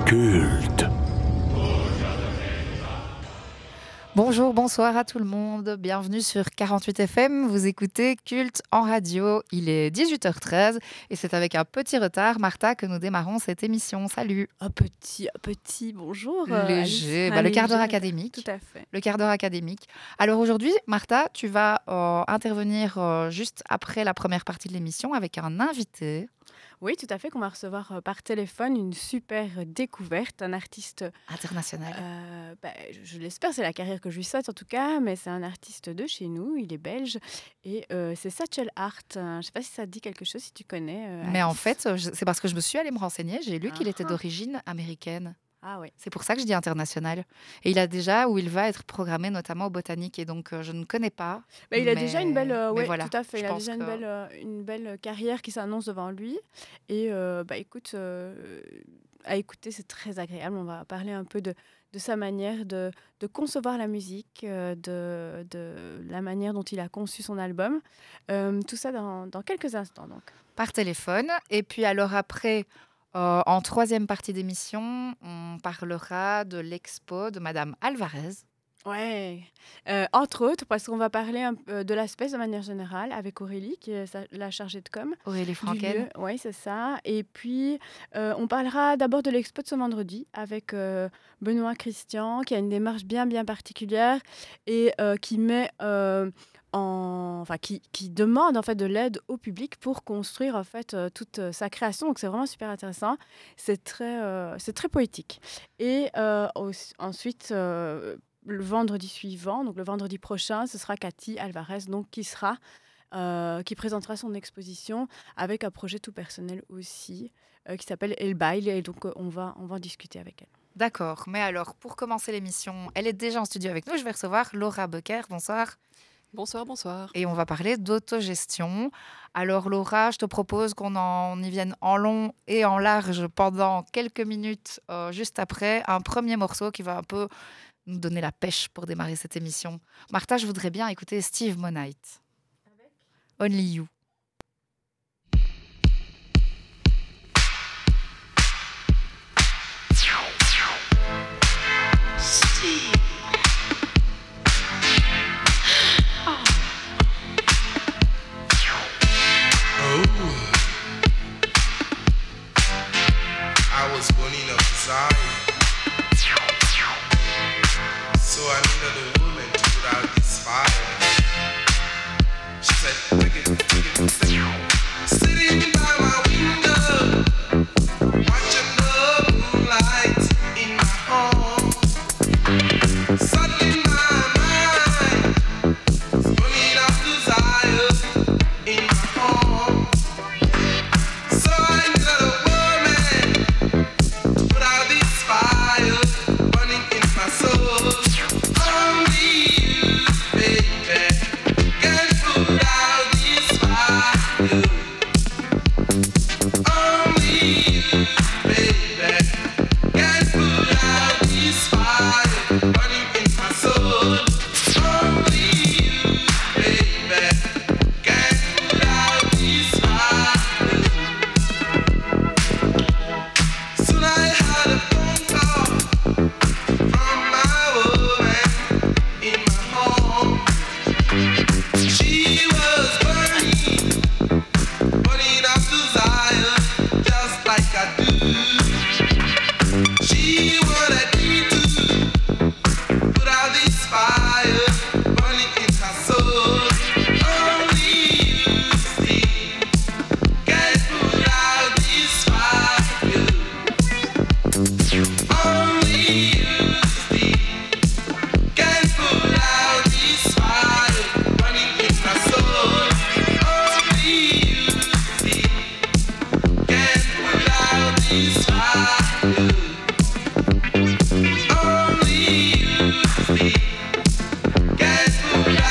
Culte. Bonjour, bonsoir à tout le monde. Bienvenue sur 48 FM. Vous écoutez Culte en radio. Il est 18h13 et c'est avec un petit retard, Martha, que nous démarrons cette émission. Salut. Un petit bonjour. Léger, Alice. le quart d'heure Léger, académique. Tout à fait. Le quart d'heure académique. Alors aujourd'hui, Martha, tu vas intervenir juste après la première partie de l'émission avec un invité. Oui, tout à fait, qu'on va recevoir par téléphone une super découverte, un artiste International. Je l'espère, c'est la carrière que je lui souhaite en tout cas, mais c'est un artiste de chez nous, il est belge et c'est Satchel Art. Je ne sais pas si ça te dit quelque chose, si tu connais. Mais en Alice. fait, c'est parce que je me suis allée me renseigner, j'ai lu qu'il était Ah. d'origine américaine. Ah oui. C'est pour ça que je dis international. Et il a déjà où il va être programmé, notamment au Botanique. Et donc, je ne connais pas. Il a mais- déjà une belle, mais ouais, voilà, tout à fait. je Il a pense déjà que- une belle carrière qui s'annonce devant lui. Et écoute, à écouter, c'est très agréable. On va parler un peu de sa manière de concevoir la musique, de la manière dont il a conçu son album. Tout ça dans quelques instants. Donc. Par téléphone. Et puis, alors après, en troisième partie d'émission, on parlera de l'expo de Madame Alvarez. Ouais, entre autres, parce qu'on va parler de l'aspect de manière générale avec Aurélie, qui est la chargée de com. Aurélie Franken. Oui, c'est ça. Et puis, on parlera d'abord de l'expo de ce vendredi avec Benoît Christian, qui a une démarche bien particulière et qui met qui demande en fait de l'aide au public pour construire en fait toute sa création. Donc c'est vraiment super intéressant. C'est très poétique. Et ensuite. Le vendredi suivant, donc le vendredi prochain, ce sera Cathy Alvarez, donc qui présentera son exposition avec un projet tout personnel aussi, qui s'appelle El Baile, et donc on va en discuter avec elle. D'accord. Mais alors, pour commencer l'émission, elle est déjà en studio avec nous. Je vais recevoir Laura Becker. Bonsoir. Bonsoir. Et on va parler d'autogestion. Alors Laura, je te propose qu'on y vienne en long et en large pendant quelques minutes, juste après, un premier morceau qui va un peu nous donner la pêche pour démarrer cette émission. Martha, je voudrais bien écouter Steve Monite. Only You. I was born in a desire, so I needed a woman to put out this fire. She said, take it. Sitting by my window, watching the moonlight in my home. Suddenly my mind is burning out desire in my home. So I needed a woman to put out this fire burning in my soul. Only you, baby, can put out this fire. Only you, baby, can put out this fire burning in my soul. Only you, baby, can put out this fire. Soon I had a phone call from my woman in my home. She was burning up desire just like I do. She wanted me to put out this fire burning in her soul. Only you, Steve, can put out this fire. Only you, Steve, can put out this fire burning in my soul. Only you, Steve, can put out this fire. Only you, Steve, can put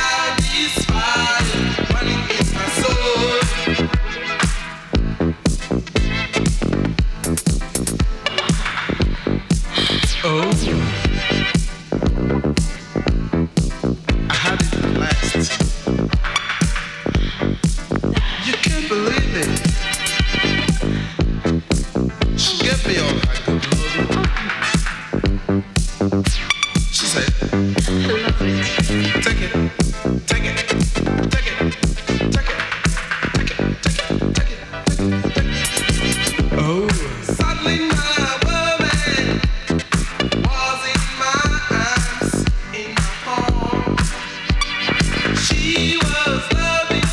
She was loving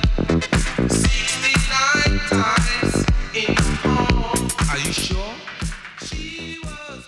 me 69 times in home. Are you sure? She was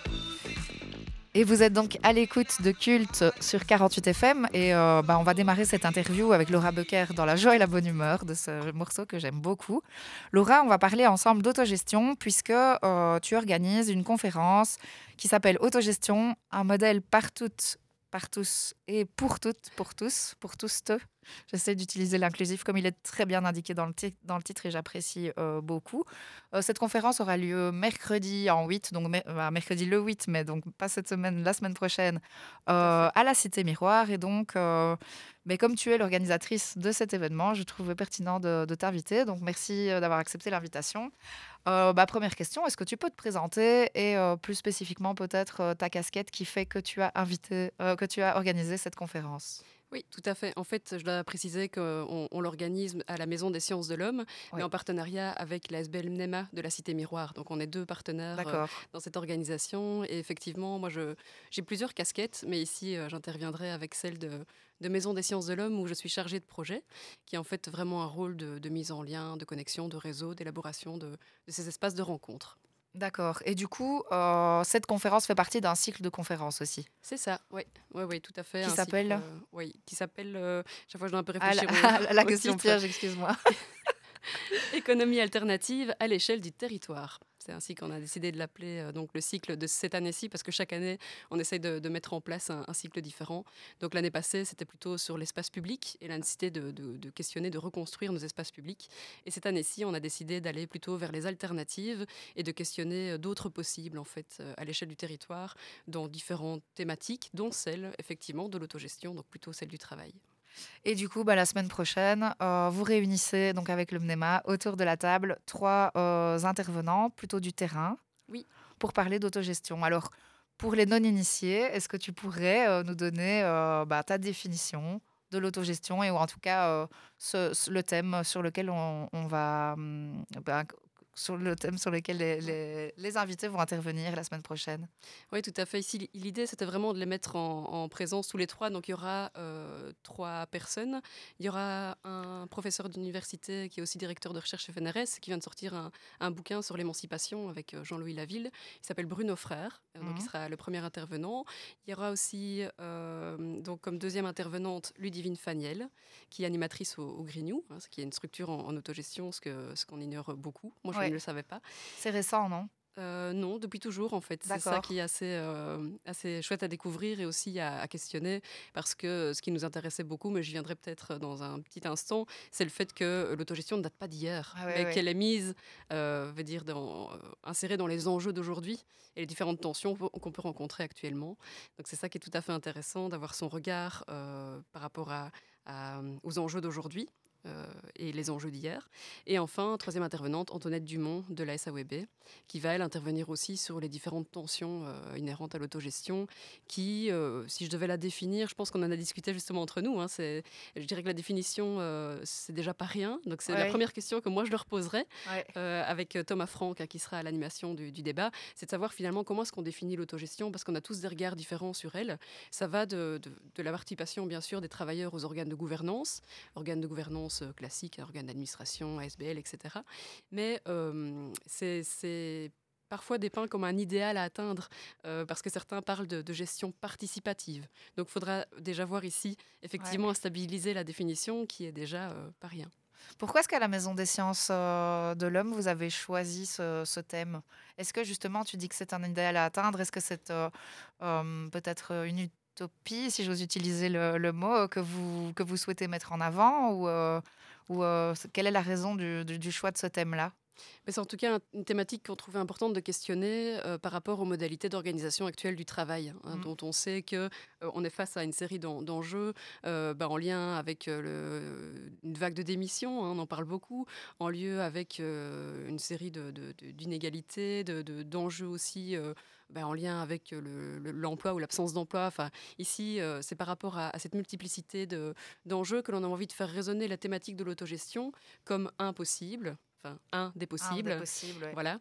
Et vous êtes donc à l'écoute de Culte sur 48 FM et on va démarrer cette interview avec Laura Becker dans la joie et la bonne humeur de ce morceau que j'aime beaucoup. Laura, on va parler ensemble d'autogestion puisque tu organises une conférence qui s'appelle Autogestion, un modèle par toutes, par tous et pour toutes, pour tous. J'essaie d'utiliser l'inclusif comme il est très bien indiqué dans le titre et j'apprécie beaucoup. Cette conférence aura lieu mercredi en 8, donc mercredi le 8, mais donc pas cette semaine, la semaine prochaine, à la Cité Miroir. Et donc, mais comme tu es l'organisatrice de cet événement, je trouvais pertinent de t'inviter. Donc merci d'avoir accepté l'invitation. Première question, est-ce que tu peux te présenter et plus spécifiquement peut-être ta casquette qui fait que tu as que tu as organisé cette conférence? Oui, tout à fait. En fait, je dois préciser qu'on l'organise à la Maison des sciences de l'homme, Oui. mais en partenariat avec la SBL NEMA de la Cité Miroir. Donc, on est deux partenaires D'accord. dans cette organisation. Et effectivement, moi, j'ai plusieurs casquettes, mais ici, j'interviendrai avec celle de Maison des sciences de l'homme, où je suis chargée de projet, qui est en fait vraiment un rôle de mise en lien, de connexion, de réseau, d'élaboration de ces espaces de rencontre. D'accord. Et du coup, cette conférence fait partie d'un cycle de conférences aussi, C'est ça, oui, oui, tout à fait. qui un cycle, s'appelle oui, qui s'appelle, chaque fois je dois un peu Ah, réfléchir la au question titre. piège, excuse-moi. Économie alternative à l'échelle du territoire. C'est ainsi qu'on a décidé de l'appeler donc le cycle de cette année-ci, parce que chaque année, on essaye de mettre en place un cycle différent. Donc l'année passée, c'était plutôt sur l'espace public et la nécessité de questionner, de reconstruire nos espaces publics. Et cette année-ci, on a décidé d'aller plutôt vers les alternatives et de questionner d'autres possibles en fait à l'échelle du territoire dans différentes thématiques, dont celle effectivement de l'autogestion, donc plutôt celle du travail. Et du coup, la semaine prochaine, vous réunissez donc avec le MNEMA autour de la table 3 intervenants, plutôt du terrain, Oui. pour parler d'autogestion. Alors, pour les non-initiés, est-ce que tu pourrais nous donner ta définition de l'autogestion et ou en tout cas le thème sur lequel on va sur le thème sur lequel les invités vont intervenir la semaine prochaine? Oui, tout à fait. Ici, l'idée, c'était vraiment de les mettre en présence tous les trois. Donc, il y aura 3 personnes. Il y aura un professeur d'université qui est aussi directeur de recherche FNRS, qui vient de sortir un bouquin sur l'émancipation avec Jean-Louis Laville. Il s'appelle Bruno Frère, donc il sera le premier intervenant. Il y aura aussi, donc, comme deuxième intervenante, Ludivine Faniel, qui est animatrice au Grignou, ce qui est une structure en autogestion, ce qu'on ignore beaucoup. Moi, je Ouais. ne le savais pas. C'est récent, non? Non, depuis toujours en fait. C'est ça D'accord. qui est assez chouette à découvrir et aussi à questionner, parce que ce qui nous intéressait beaucoup, mais j'y viendrai peut-être dans un petit instant, c'est le fait que l'autogestion ne date pas d'hier, Ah ouais, mais ouais. qu'elle est mise, insérée dans les enjeux d'aujourd'hui et les différentes tensions qu'on peut rencontrer actuellement. Donc c'est ça qui est tout à fait intéressant, d'avoir son regard par rapport aux enjeux d'aujourd'hui. Et les enjeux d'hier. Et enfin, troisième intervenante, Antoinette Dumont de la SAWB, qui va, elle, intervenir aussi sur les différentes tensions inhérentes à l'autogestion, qui, si je devais la définir, je pense qu'on en a discuté justement entre nous, je dirais que la définition, c'est déjà pas rien. Donc c'est la Ouais. première question que moi je leur poserai Ouais. avec Thomas Franck, qui sera à l'animation du débat, c'est de savoir finalement comment est-ce qu'on définit l'autogestion, parce qu'on a tous des regards différents sur elle. Ça va de la participation, bien sûr, des travailleurs aux organes de gouvernance classiques, organes d'administration, ASBL, etc. Mais c'est parfois dépeint comme un idéal à atteindre, parce que certains parlent de gestion participative. Donc il faudra déjà voir ici, effectivement, à stabiliser la définition, qui est déjà pas rien. Pourquoi est-ce qu'à la Maison des sciences de l'homme, vous avez choisi ce thème? Est-ce que justement, tu dis que c'est un idéal à atteindre? Est-ce que c'est peut-être une utopie, si j'ose utiliser le mot, que vous souhaitez mettre en avant? Quelle est la raison du choix de ce thème-là? Mais c'est en tout cas une thématique qu'on trouvait importante de questionner par rapport aux modalités d'organisation actuelles du travail, dont on sait qu'on est face à une série d'enjeux en lien avec une vague de démissions, on en parle beaucoup, en lieu avec une série d'inégalités, d'enjeux aussi en lien avec l'emploi ou l'absence d'emploi. Enfin, ici, c'est par rapport à cette multiplicité d'enjeux que l'on a envie de faire résonner la thématique de l'autogestion comme impossible, enfin un des Un des possibles, possibles, ouais. voilà,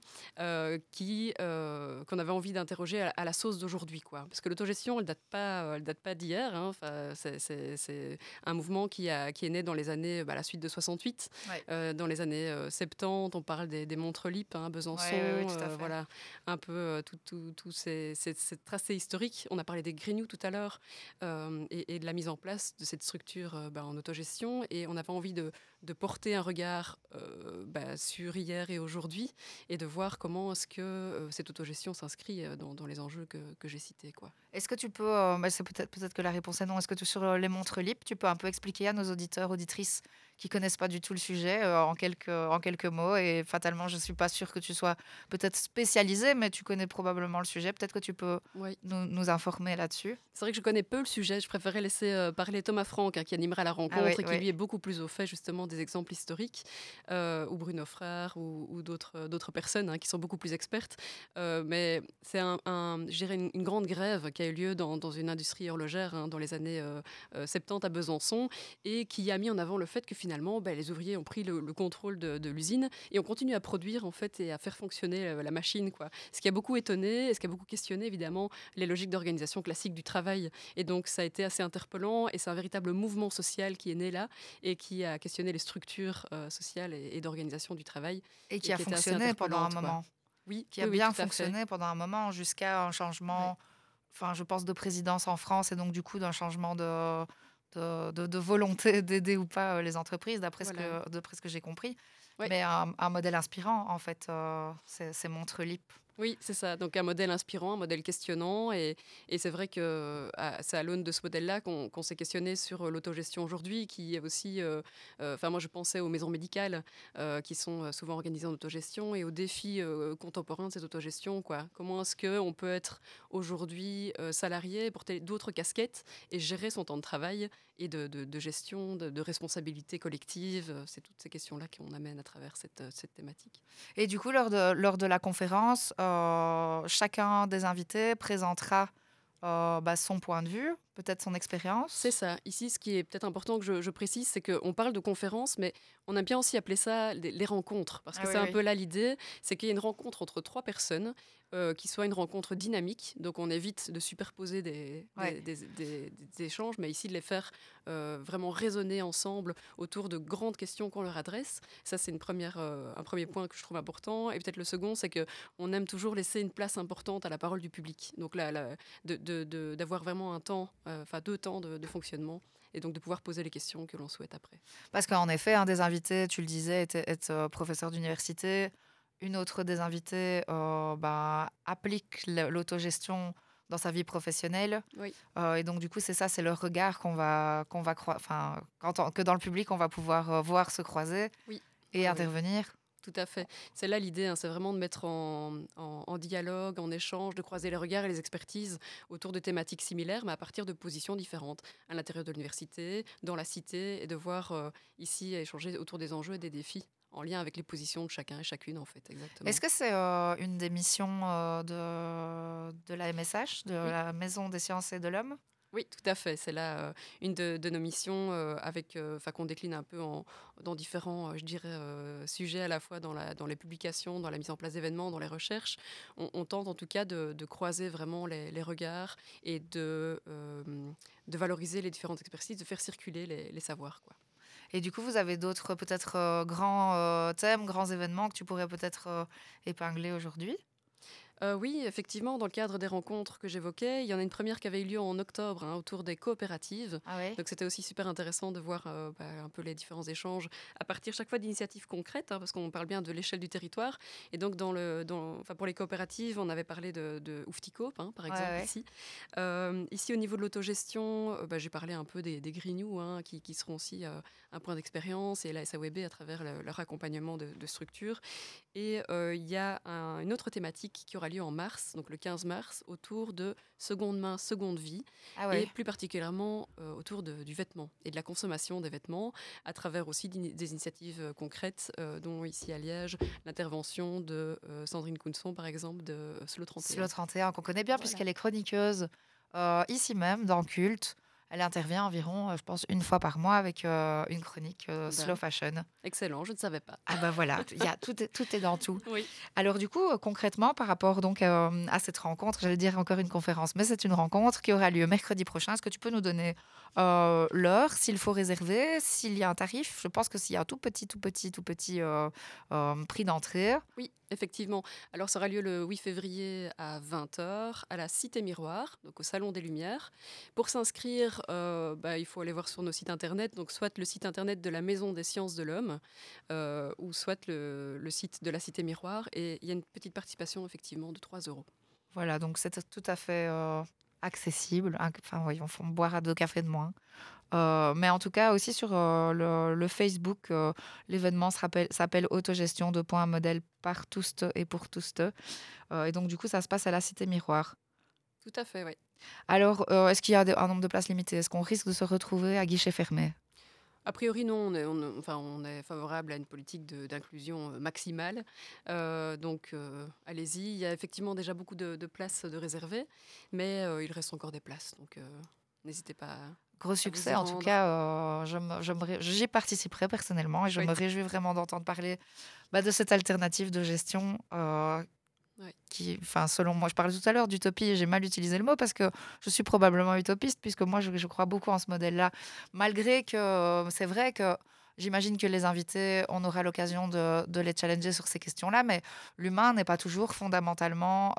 qu'on avait envie d'interroger à la sauce d'aujourd'hui, quoi. Parce que l'autogestion, elle date pas d'hier, hein. Enfin, c'est un mouvement qui est né dans les années, à la suite de 68. Ouais. Dans les années 70, on parle des montres Lip, hein, Besançon, Ouais, tout à fait. voilà, un peu tout cette tracé historique. On a parlé des Grignoux tout à l'heure, et de la mise en place de cette structure en autogestion. Et on avait envie de porter un regard sur hier et aujourd'hui et de voir comment est-ce que cette autogestion s'inscrit dans les enjeux que j'ai cités, quoi. Est-ce que tu peux, c'est peut-être que la réponse est non, est-ce que sur les montres Lip, tu peux un peu expliquer à nos auditeurs, auditrices qui connaissent pas du tout le sujet en quelques mots et fatalement, je suis pas sûre que tu sois peut-être spécialisée, mais tu connais probablement le sujet. Peut-être que tu peux Oui. nous informer là-dessus. C'est vrai que je connais peu le sujet. Je préférais laisser parler Thomas Franck, hein, qui animera la rencontre oui, et qui, oui. lui, est beaucoup plus au fait, justement, des exemples historiques, ou Bruno Frère, ou d'autres personnes qui sont beaucoup plus expertes. Mais c'est je dirais une grande grève qui a eu lieu dans une industrie horlogère, hein, dans les années 70 à Besançon, et qui a mis en avant le fait que finalement, les ouvriers ont pris le contrôle de l'usine et on continue à produire, en fait, et à faire fonctionner la machine, quoi. Ce qui a beaucoup étonné et ce qui a beaucoup questionné, évidemment, les logiques d'organisation classiques du travail. Et donc, ça a été assez interpellant et c'est un véritable mouvement social qui est né là et qui a questionné les structures sociales et d'organisation du travail. Et qui a qui était assez fonctionné pendant un interpellante, quoi. moment. Oui, Qui a oui, oui, bien tout à fait. fonctionné pendant un moment jusqu'à un changement, enfin, je pense, de présidence en France et donc du coup d'un changement de volonté d'aider ou pas les entreprises, d'après Voilà. ce que j'ai compris. Ouais. Mais un modèle inspirant, en fait, c'est Montre Lip. Oui, c'est ça. Donc un modèle inspirant, un modèle questionnant. Et c'est vrai que c'est à l'aune de ce modèle-là qu'on s'est questionné sur l'autogestion aujourd'hui, qui est aussi... Enfin, moi, je pensais aux maisons médicales qui sont souvent organisées en autogestion et aux défis contemporains de cette autogestion, quoi. Comment est-ce qu'on peut être aujourd'hui salarié, porter d'autres casquettes et gérer son temps de travail et de gestion, de responsabilité collective. C'est toutes ces questions-là qu'on amène à travers cette thématique. Et du coup, lors de la conférence, chacun des invités présentera son point de vue, peut-être son expérience. C'est ça. Ici, ce qui est peut-être important que je précise, c'est qu'on parle de conférences, mais on aime bien aussi appeler ça les rencontres, parce que Ah c'est oui, un peu là l'idée, c'est qu'il y ait une rencontre entre trois personnes, qui soit une rencontre dynamique, donc on évite de superposer des échanges, mais ici de les faire vraiment résonner ensemble autour de grandes questions qu'on leur adresse. Ça, c'est un premier point que je trouve important. Et peut-être le second, c'est qu'on aime toujours laisser une place importante à la parole du public. Donc là, d'avoir vraiment un temps, deux temps de fonctionnement, et donc de pouvoir poser les questions que l'on souhaite après. Parce qu'en effet, un des invités, tu le disais, est professeur d'université. Une autre des invités applique l'autogestion dans sa vie professionnelle. Oui. Et donc, du coup, c'est le regard que dans le public, on va pouvoir voir se croiser Oui. et Oui. intervenir. Tout à fait. C'est là l'idée, hein, c'est vraiment de mettre en dialogue, en échange, de croiser les regards et les expertises autour de thématiques similaires, mais à partir de positions différentes, à l'intérieur de l'université, dans la cité, et de voir ici échanger autour des enjeux et des défis, en lien avec les positions de chacun et chacune, en fait, exactement. Est-ce que c'est une des missions de la MSH, de la Maison des sciences et de l'homme? Oui, tout à fait. C'est là une de nos missions qu'on décline un peu dans différents, je dirais, sujets, à la fois dans les publications, dans la mise en place d'événements, dans les recherches. On tente en tout cas de croiser vraiment les regards et de valoriser les différentes expertises, de faire circuler les savoirs, quoi. Et du coup, vous avez d'autres peut-être grands thèmes, grands événements que tu pourrais peut-être épingler aujourd'hui? Oui, effectivement, dans le cadre des rencontres que j'évoquais, il y en a une première qui avait eu lieu en octobre, hein, autour des coopératives. Ah ouais. Donc c'était aussi super intéressant de voir un peu les différents échanges à partir chaque fois d'initiatives concrètes, hein, parce qu'on parle bien de l'échelle du territoire. Et donc pour les coopératives, on avait parlé de Oufticoop, hein, par exemple, Ouais. ici. Ici, au niveau de l'autogestion, j'ai parlé un peu des Grignoux, hein, qui seront aussi un point d'expérience, et la SAWB à travers leur accompagnement de structure. Et il y a une autre thématique qui aura lieu en mars, donc le 15 mars, autour de seconde main, seconde vie, Ah ouais. et plus particulièrement autour du vêtement et de la consommation des vêtements, à travers aussi des initiatives concrètes, dont ici à Liège, l'intervention de Sandrine Counson, par exemple, de Slow 31. Slow 31, qu'on connaît bien Voilà. puisqu'elle est chroniqueuse ici même, dans Culte. Elle intervient environ, je pense, une fois par mois avec une chronique slow Ben, fashion. excellent, je ne savais pas. Ah bah voilà, tout est dans tout. Oui. Alors du coup, concrètement, par rapport donc à cette rencontre, j'allais dire encore une conférence, mais c'est une rencontre qui aura lieu mercredi prochain. Est-ce que tu peux nous donner l'heure, s'il faut réserver, s'il y a un tarif? Je pense que s'il y a un tout petit prix d'entrée. Oui, effectivement. Alors, ça aura lieu le 8 février à 20 heures à la Cité Miroir, donc au Salon des Lumières. Pour s'inscrire, il faut aller voir sur nos sites internet, donc soit le site internet de la Maison des Sciences de l'Homme, ou soit le site de la Cité Miroir. Et il y a une petite participation, effectivement, de 3 euros. Voilà, donc c'est tout à fait accessible. Enfin, voyons, faut boire à 2 cafés de moins. Mais en tout cas, aussi sur le Facebook, l'événement s'appelle Autogestion de points modèle par tous et pour tous. Et donc, du coup, ça se passe à la Cité Miroir. Tout à fait, oui. Alors, est-ce qu'il y a un nombre de places limité? Est-ce qu'on risque de se retrouver à guichet fermé? A priori, non, on est favorable à une politique d'inclusion maximale. Donc, allez-y. Il y a effectivement déjà beaucoup de places de réservées, mais il reste encore des places. Donc, n'hésitez pas Gros à vous succès, y en tout rendre. cas, j'y participerai personnellement et je me Chouette. réjouis vraiment d'entendre parler de cette alternative de gestion Ouais. qui, enfin, selon moi, je parlais tout à l'heure d'utopie et j'ai mal utilisé le mot parce que je suis probablement utopiste puisque moi, je crois beaucoup en ce modèle-là. Malgré que c'est vrai que j'imagine que les invités, on aura l'occasion de les challenger sur ces questions-là, mais l'humain n'est pas toujours fondamentalement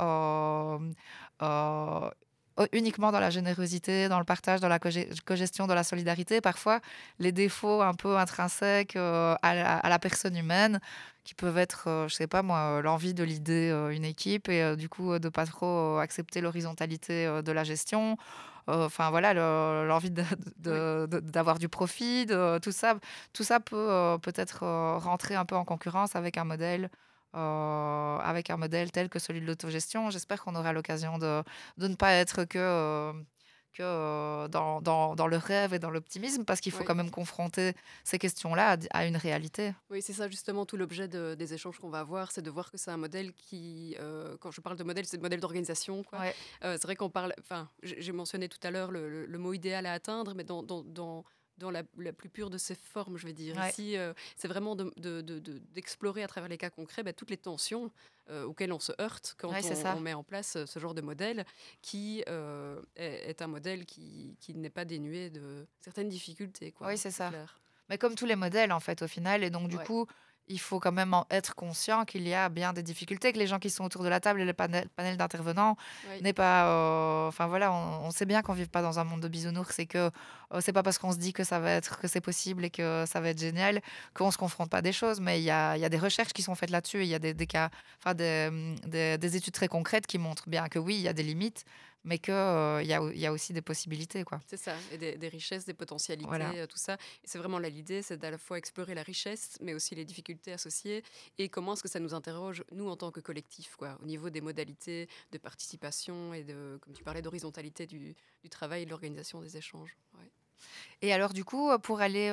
euh, uniquement dans la générosité, dans le partage, dans la cogestion, dans la solidarité. Parfois, les défauts un peu intrinsèques à la personne humaine qui peuvent être, je sais pas moi, l'envie de l'idée une équipe et du coup de pas trop accepter l'horizontalité de la gestion. Enfin voilà, l'envie Oui. d'avoir du profit, tout ça peut peut-être rentrer un peu en concurrence avec un modèle tel que celui de l'autogestion. J'espère qu'on aura l'occasion de ne pas être que dans le rêve et dans l'optimisme, parce qu'il faut Oui. quand même confronter ces questions-là à une réalité. Oui, c'est ça justement tout l'objet des échanges qu'on va avoir, c'est de voir que c'est un modèle qui, quand je parle de modèle, c'est le modèle d'organisation, quoi. Ouais. C'est vrai qu'on parle, enfin, j'ai mentionné tout à l'heure le mot idéal à atteindre, mais dans la plus pure de ses formes, je vais dire. Ouais. Ici, c'est vraiment d'explorer à travers les cas concrets toutes les tensions auxquelles on se heurte quand Ouais, c'est ça. on met en place ce genre de modèle qui est un modèle qui n'est pas dénué de certaines difficultés, quoi. Oui, c'est C'est ça. clair. Mais comme tous les modèles, en fait, au final. Et donc, du Ouais. coup, il faut quand même être conscient qu'il y a bien des difficultés, que les gens qui sont autour de la table et le panel d'intervenants Ouais. n'est pas. Enfin, voilà, on sait bien qu'on ne vit pas dans un monde de bisounours et que c'est pas parce qu'on se dit que ça va être, que c'est possible et que ça va être génial qu'on se confronte pas à des choses. Mais il y a des recherches qui sont faites là-dessus et il y a des cas, enfin, des études très concrètes qui montrent bien que oui, il y a des limites, mais qu'il y a aussi des possibilités, quoi. C'est ça, et des richesses, des Voilà. potentialités, tout ça. Et c'est vraiment là l'idée, c'est d'à la fois explorer la richesse, mais aussi les difficultés associées, et comment est-ce que ça nous interroge, nous, en tant que collectif, quoi, au niveau des modalités de participation et de, comme tu parlais, d'horizontalité du travail et de l'organisation des échanges. Ouais. Et alors, du coup, pour aller,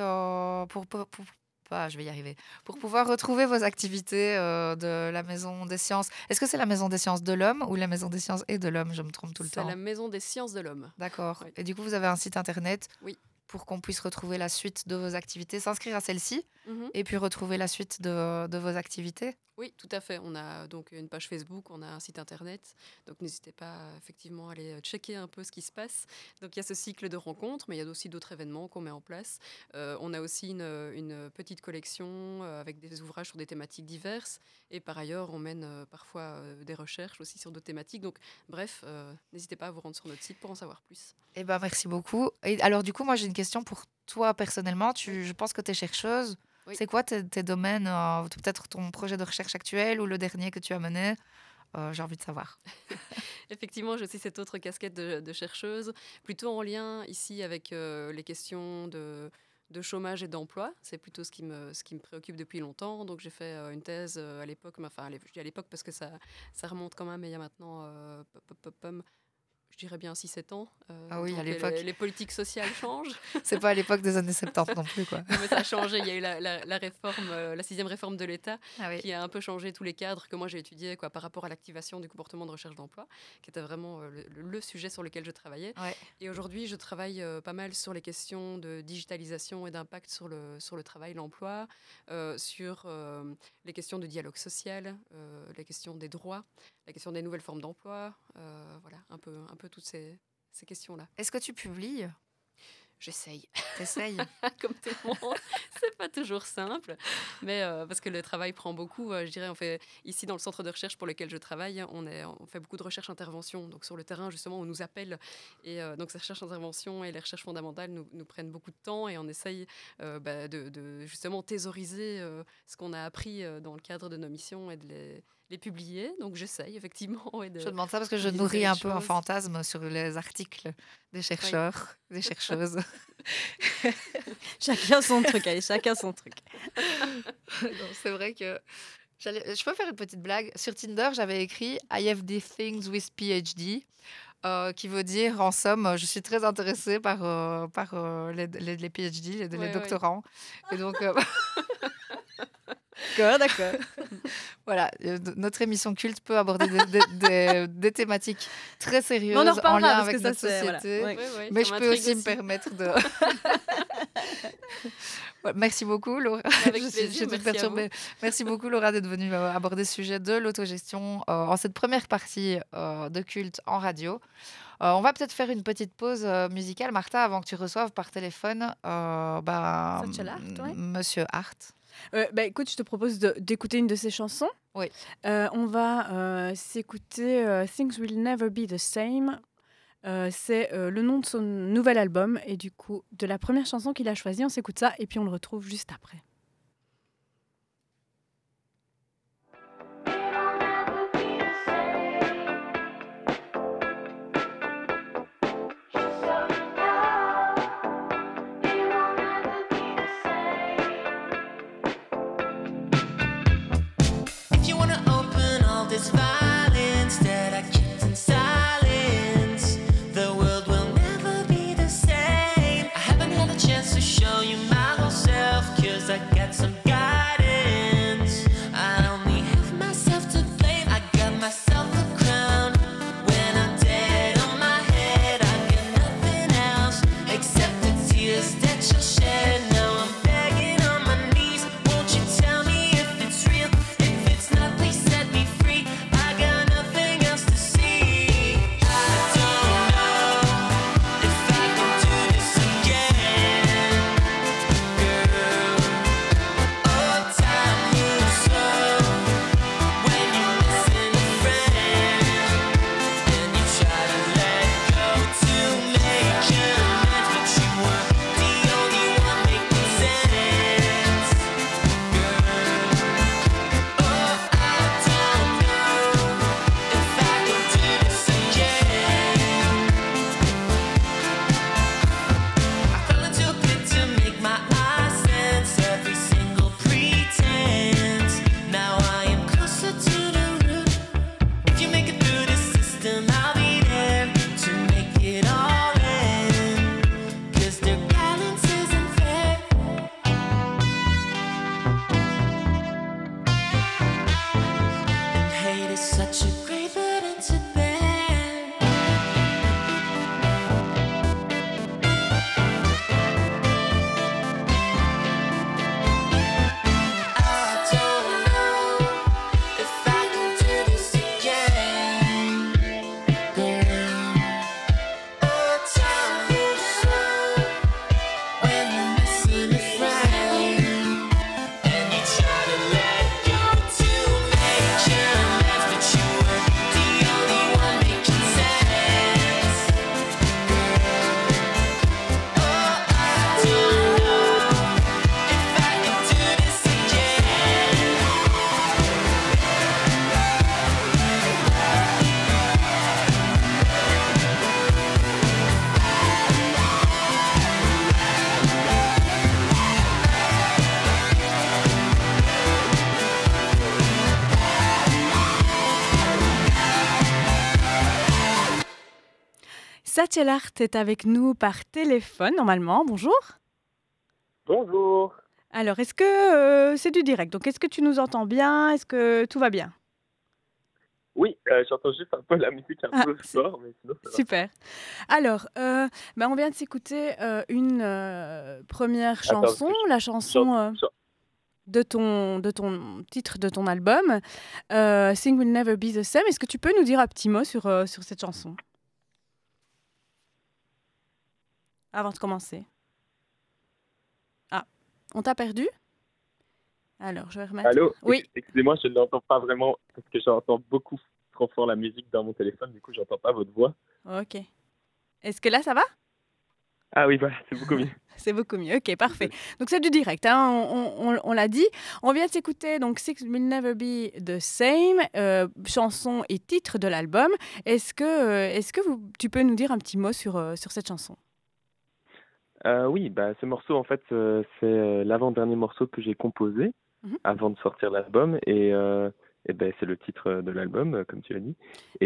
je vais y arriver. Pour pouvoir retrouver vos activités de la Maison des Sciences, est-ce que c'est la Maison des Sciences de l'Homme ou la Maison des Sciences et de l'Homme? Je me trompe tout le C'est la temps. Maison des sciences de l'homme. D'accord. Oui. Et du coup, vous avez un site internet Oui. pour qu'on puisse retrouver la suite de vos activités, s'inscrire à celle-ci Mhm. et puis retrouver la suite de vos activités. Oui, tout à fait. On a donc une page Facebook, on a un site internet. Donc n'hésitez pas effectivement à aller checker un peu ce qui se passe. Donc il y a ce cycle de rencontres, mais il y a aussi d'autres événements qu'on met en place. On a aussi une petite collection avec des ouvrages sur des thématiques diverses. Et par ailleurs, on mène parfois des recherches aussi sur d'autres thématiques. Donc bref, n'hésitez pas à vous rendre sur notre site pour en savoir plus. Eh ben, merci beaucoup. Et alors, du coup, moi, j'ai une question pour toi personnellement. Je pense que tu es chercheuse. Oui. C'est quoi tes domaines, peut-être ton projet de recherche actuel ou le dernier que tu as mené? J'ai envie de savoir. Effectivement, j'ai aussi cette autre casquette de chercheuse, plutôt en lien ici avec les questions de chômage et d'emploi. C'est plutôt ce qui me préoccupe depuis longtemps. Donc j'ai fait une thèse à l'époque, je dis à l'époque parce que ça remonte quand même, mais il y a maintenant, je dirais bien 6-7 ans. Ah oui, à donc l'époque. les politiques sociales changent. C'est pas à l'époque des années 70 non plus, quoi. Non, mais ça a changé. Il y a eu la réforme, la 6e réforme de l'État, Ah oui. qui a un peu changé tous les cadres que moi j'ai étudiés quoi, par rapport à l'activation du comportement de recherche d'emploi, qui était vraiment le sujet sur lequel je travaillais. Ouais. Et aujourd'hui, je travaille pas mal sur les questions de digitalisation et d'impact sur le travail, l'emploi, sur les questions de dialogue social, les questions des droits, la question des nouvelles formes d'emploi, voilà, un peu toutes ces questions-là. Est-ce que tu publies? J'essaye. T'essayes? Comme tout le monde, c'est pas toujours simple, mais parce que le travail prend beaucoup. Je dirais, on fait ici dans le centre de recherche pour lequel je travaille, on fait beaucoup de recherche-intervention. Donc sur le terrain, justement, on nous appelle et donc ces recherches-intervention et les recherches fondamentales nous prennent beaucoup de temps et on essaye de justement thésauriser ce qu'on a appris dans le cadre de nos missions et de les publier. Donc j'essaye effectivement. Et Je demande ça parce que je de nourris liser un les peu un choses. fantasme sur les articles des chercheurs, des chercheuses. Chacun son truc, allez, chacun son truc. Non, c'est vrai que je peux faire une petite blague. Sur Tinder, j'avais écrit I have these things with PhD, qui veut dire en somme, je suis très intéressée par les PhD, les Ouais. doctorants. Et donc D'accord. voilà, notre émission culte peut aborder des thématiques très sérieuses On en en reparlera lien parce avec que ça, notre c'est- voilà. société. Ouais. Ouais, Mais ça je peux m'intrigue aussi me permettre de. Ouais, merci beaucoup, Laura. Avec Je plaisir, toute merci à perturbée. Merci beaucoup, Laura, d'être venue aborder ce sujet de l'autogestion en cette première partie de Culte en radio. On va peut-être faire une petite pause musicale, Martha, avant que tu reçoives par téléphone Satchel Hart, ouais. Monsieur Hart. Écoute, je te propose d'écouter une de ses chansons. Oui. On va s'écouter Things Will Never Be the Same. C'est le nom de son nouvel album et du coup de la première chanson qu'il a choisie. On s'écoute ça et puis on le retrouve juste après. If you wanna open all this violence that I kept in silence, the world will never be the same. I haven't had a chance to show you my whole self, 'cause I Satchel Art est avec nous par téléphone, normalement. Bonjour. Bonjour. Alors, est-ce que c'est du direct? Donc, est-ce que tu nous entends bien? Est-ce que tout va bien? Oui, j'entends juste un peu la musique un Ah, peu c'est fort, mais sinon ça va. super. Alors, on vient de s'écouter une première Attends, parce chanson, que la j'en- chanson j'en- de ton titre de ton album, Things Will Never Be the Same. Est-ce que tu peux nous dire un petit mot sur cette chanson avant de commencer? Ah, on t'a perdu? Alors, je vais remettre. Allô? Oui, Excusez-moi, je ne l'entends pas vraiment parce que j'entends beaucoup trop fort la musique dans mon téléphone, du coup j'entends pas votre voix. ok. Est-ce que là, ça va? Ah oui, voilà, c'est beaucoup mieux. C'est beaucoup mieux. Ok, parfait. Donc c'est du direct, hein, on l'a dit. On vient de s'écouter donc Six Will Never Be the Same, chanson et titre de l'album. Est-ce que tu peux nous dire un petit mot sur cette chanson? Oui, bah ce morceau en fait c'est l'avant-dernier morceau que j'ai composé Mhm. avant de sortir l'album et ben c'est le titre de l'album comme tu as dit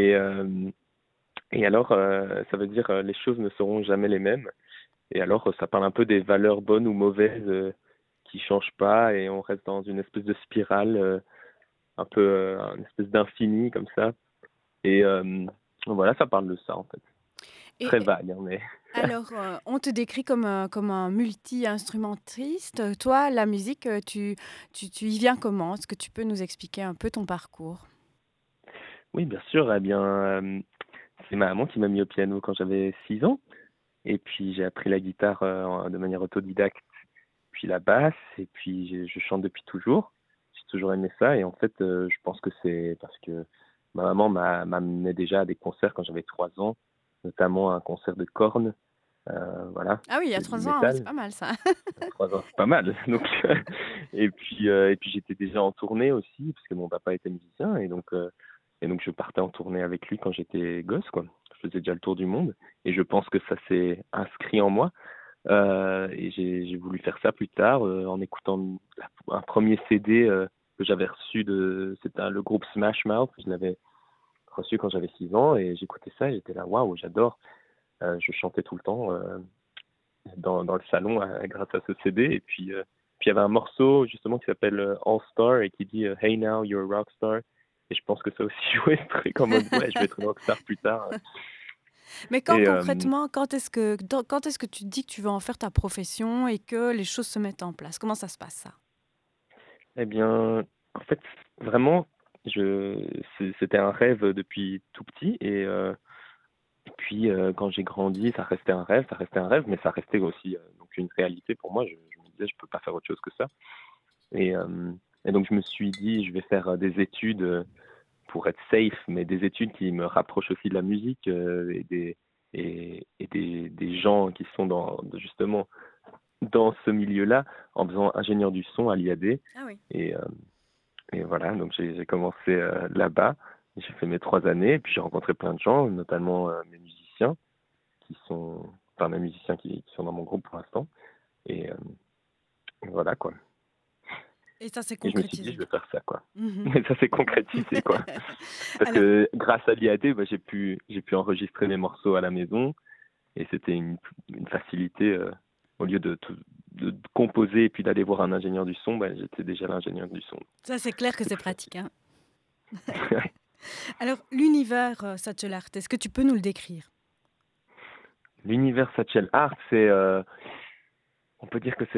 et alors ça veut dire les choses ne seront jamais les mêmes. Et alors, ça parle un peu des valeurs bonnes ou mauvaises qui changent pas et on reste dans une espèce de spirale, un peu une espèce d'infini comme ça. Et voilà, ça parle de ça en fait. Et Très vague, hein, mais alors, on te décrit comme un multi-instrumentiste. Toi, la musique, tu y viens comment? Est-ce que tu peux nous expliquer un peu ton parcours? oui, bien sûr. Eh bien, c'est ma maman qui m'a mis au piano quand j'avais 6 ans. Et puis j'ai appris la guitare de manière autodidacte, puis la basse, et puis je chante depuis toujours. J'ai toujours aimé ça, et en fait, je pense que c'est parce que ma maman m'amenait déjà à des concerts quand j'avais 3 ans, notamment un concert de cornes, voilà, Ah oui, il y a c'est du 3 ans, oui, c'est métal. pas mal ça. 3 ans, c'est pas mal. Donc, et puis j'étais déjà en tournée aussi, parce que mon papa était musicien, et donc je partais en tournée avec lui quand j'étais gosse, quoi. Je faisais déjà le tour du monde, et je pense que ça s'est inscrit en moi. Et j'ai voulu faire ça plus tard en écoutant un premier CD que j'avais reçu c'était le groupe Smash Mouth. Je l'avais reçu quand j'avais 6 ans et j'écoutais ça et j'étais là, waouh, j'adore. Je chantais tout le temps dans le salon grâce à ce CD. Et puis il y avait un morceau justement qui s'appelle All Star et qui dit Hey now, you're a rock star. Et je pense que ça aussi jouait ce truc en mode ouais, je vais être une rockstar plus tard. Mais quand Et concrètement, quand est-ce que tu te dis que tu veux en faire ta profession et que les choses se mettent en place? Comment ça se passe ça? eh bien, en fait, vraiment, c'était un rêve depuis tout petit et puis quand j'ai grandi, ça restait un rêve, mais ça restait aussi donc une réalité pour moi. Je me disais, je peux pas faire autre chose que ça. Et, euh, et donc je me suis dit, je vais faire des études pour être safe, mais des études qui me rapprochent aussi de la musique et des gens qui sont justement dans ce milieu-là, en faisant ingénieur du son à l'IAD. Ah oui. Et, euh, et voilà, donc j'ai commencé là-bas. J'ai fait mes 3 années, et puis j'ai rencontré plein de gens, notamment mes musiciens, enfin mes musiciens qui sont dans mon groupe pour l'instant. Et voilà quoi. Et ça s'est Et je me suis dit, concrétisé. je vais faire ça quoi. Mhm. Mais ça s'est concrétisé quoi. Parce Alors, que grâce à l'IAD, bah, j'ai pu enregistrer mes morceaux à la maison, et c'était une facilité. Au lieu de composer et puis d'aller voir un ingénieur du son, bah, j'étais déjà l'ingénieur du son. ça c'est clair que c'est pratique, hein. Alors, l'univers Satchel Art, est-ce que tu peux nous le décrire? L'univers Satchel Art, on peut dire que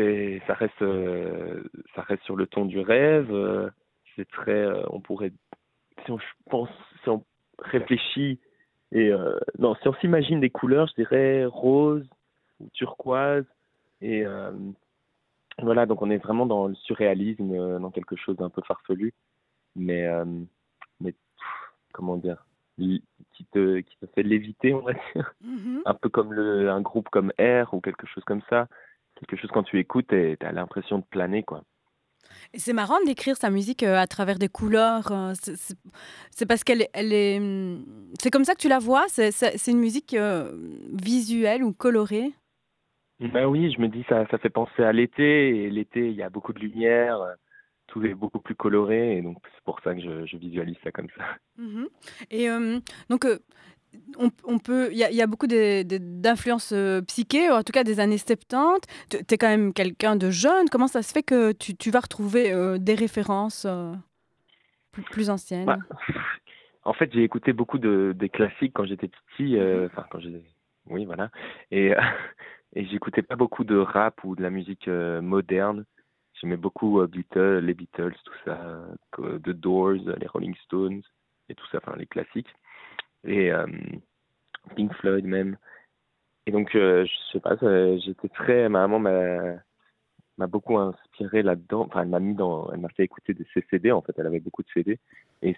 ça reste sur le ton du rêve. C'est très, on pourrait, si on réfléchit non, si on s'imagine des couleurs, je dirais rose ou turquoise. Et voilà, donc on est vraiment dans le surréalisme, dans quelque chose d'un peu farfelu, mais, comment dire, qui te fait léviter, on va dire. Mhm. Un peu comme un groupe comme Air ou quelque chose comme ça. Quelque chose quand tu écoutes, t'as l'impression de planer, quoi. Et c'est marrant de décrire sa musique à travers des couleurs. C'est parce c'est comme ça que tu la vois? C'est une musique visuelle ou colorée? Ben oui, je me dis ça fait penser à l'été, et l'été il y a beaucoup de lumière, tout est beaucoup plus coloré, et donc c'est pour ça que je visualise ça comme ça. Mhm. Et donc, il y a beaucoup d'influences psyché, en tout cas des années 70. Tu es quand même quelqu'un de jeune. Comment ça se fait que tu vas retrouver des références plus Bah, anciennes? en fait, j'ai écouté beaucoup des classiques quand j'étais petit, enfin quand j'ai, oui, voilà, et et j'écoutais pas beaucoup de rap ou de la musique moderne. J'aimais beaucoup les Beatles, tout ça, The Doors, les Rolling Stones et tout ça, enfin les classiques, et Pink Floyd même. Et donc, je sais pas, j'étais ma maman m'a beaucoup inspiré là-dedans. Enfin, elle m'a fait écouter ses CD. En fait, elle avait beaucoup de CD, et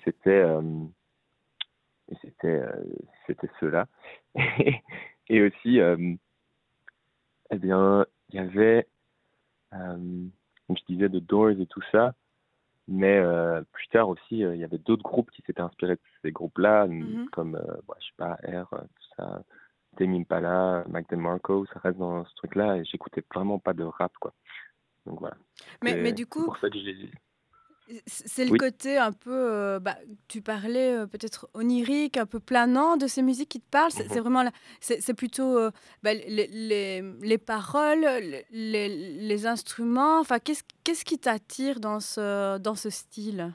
et c'était, euh, c'était ceux-là. Et aussi, eh bien, il y avait, comme je disais, The Doors et tout ça. Mais plus tard aussi, il y avait d'autres groupes qui s'étaient inspirés de ces groupes-là, Mhm. comme, je sais pas, tout ça, Tame Impala, Mac DeMarco, ça reste dans ce truc-là, et j'écoutais vraiment pas de rap, quoi. Donc voilà, Mais du c'est coup, pour ça que j'ai... c'est le Oui. côté un peu, tu parlais peut-être onirique, un peu planant de ces musiques qui te parlent. C'est Mhm. vraiment, c'est plutôt les paroles, les instruments. Enfin, qu'est-ce qui t'attire dans ce style?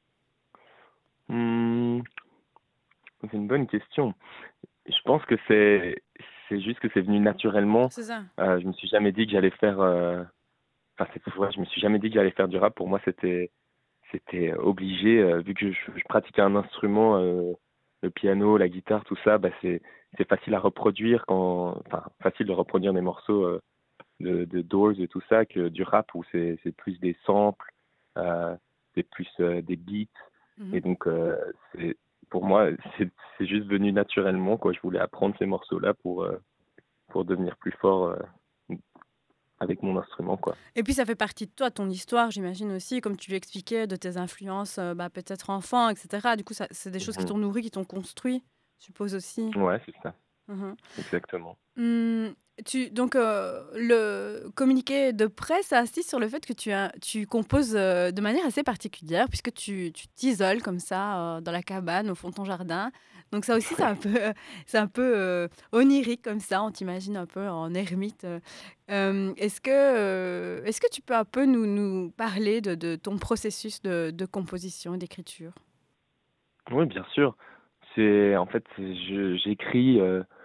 Hmm, c'est une bonne question. Je pense que c'est juste que c'est venu naturellement. C'est ça. Je me suis jamais dit que j'allais faire... Enfin, ouais, je me suis jamais dit que j'allais faire du rap. Pour moi, c'était obligé, vu que je pratiquais un instrument, le piano, la guitare, tout ça, bah c'est facile à reproduire enfin, facile de reproduire des morceaux de Doors et tout ça que du rap où c'est plus des samples, euh, c'est plus des beats. Et Mhm. donc, c'est, pour moi, c'est juste venu naturellement, quoi. Je voulais apprendre ces morceaux-là pour devenir plus fort avec mon instrument, quoi. Et puis ça fait partie de toi, ton histoire, j'imagine aussi, comme tu l'expliquais, de tes influences, peut-être enfant, etc. Du coup, c'est des choses qui Mhm. t'ont nourri, qui t'ont construit, je suppose aussi. Ouais, c'est ça, Mhm. exactement. Mmh, donc le communiqué de presse insiste sur le fait que tu composes, de manière assez particulière puisque tu t'isoles comme ça, dans la cabane au fond de ton jardin. Donc ça aussi c'est un peu, onirique comme ça, on t'imagine un peu en ermite. Est-ce que tu peux un peu nous parler de ton processus de composition et d'écriture? Oui, bien sûr. En fait, j'écris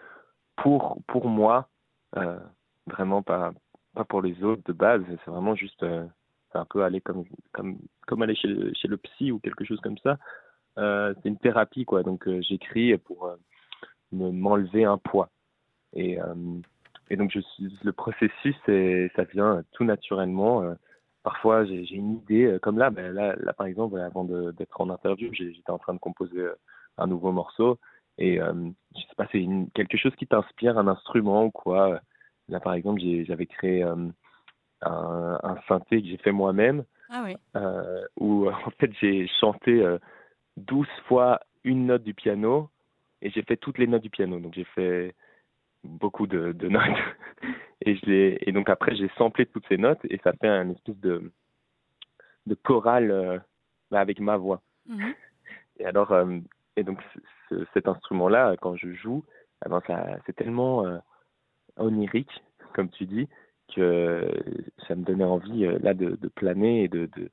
pour moi, euh, vraiment pas pour les autres de base. C'est vraiment juste, c'est un peu aller comme aller chez le psy ou quelque chose comme ça. C'est une thérapie, quoi. Donc, j'écris pour m'enlever un poids. Et, euh, et donc, le processus, ça vient tout naturellement. Parfois, j'ai une idée, comme là, ben là, par exemple, avant d'être en interview, j'étais en train de composer un nouveau morceau. Et je sais pas, quelque chose qui t'inspire, un instrument ou quoi. Là, par exemple, j'avais créé un synthé que j'ai fait moi-même, Ah oui. où en fait, j'ai chanté 12 fois une note du piano, et j'ai fait toutes les notes du piano. Donc, j'ai fait beaucoup de notes. Et donc après, j'ai samplé toutes ces notes, et ça fait un espèce de chorale avec ma voix. Mmh. Et alors, et donc cet instrument-là, quand je joue, eh ben, c'est tellement onirique, comme tu dis, que ça me donnait envie là de planer et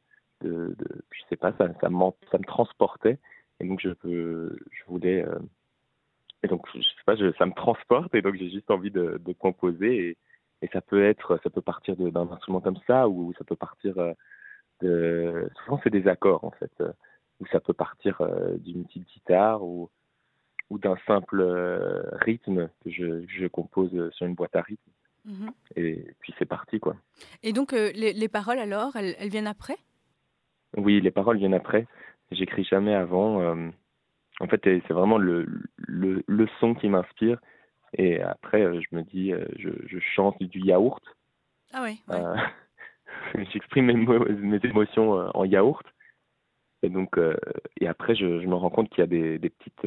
je sais pas, ça me transportait. Et donc je voulais, et donc je sais pas, ça me transporte, et donc j'ai juste envie de composer, et ça peut partir d'un instrument comme ça, ou ça peut partir souvent c'est des accords en fait, ou ça peut partir d'une petite guitare, ou d'un simple rythme que je compose sur une boîte à rythme, Mmh. et puis c'est parti, quoi. Et donc les paroles alors, elles viennent après? Oui, les paroles viennent après. J'écris jamais avant. En fait, c'est vraiment le son qui m'inspire. Et après, je me dis, je chante du yaourt. Ah ouais, ouais. Euh, j'exprime mes émotions en yaourt. Et donc, et après, je me rends compte qu'il y a des petites,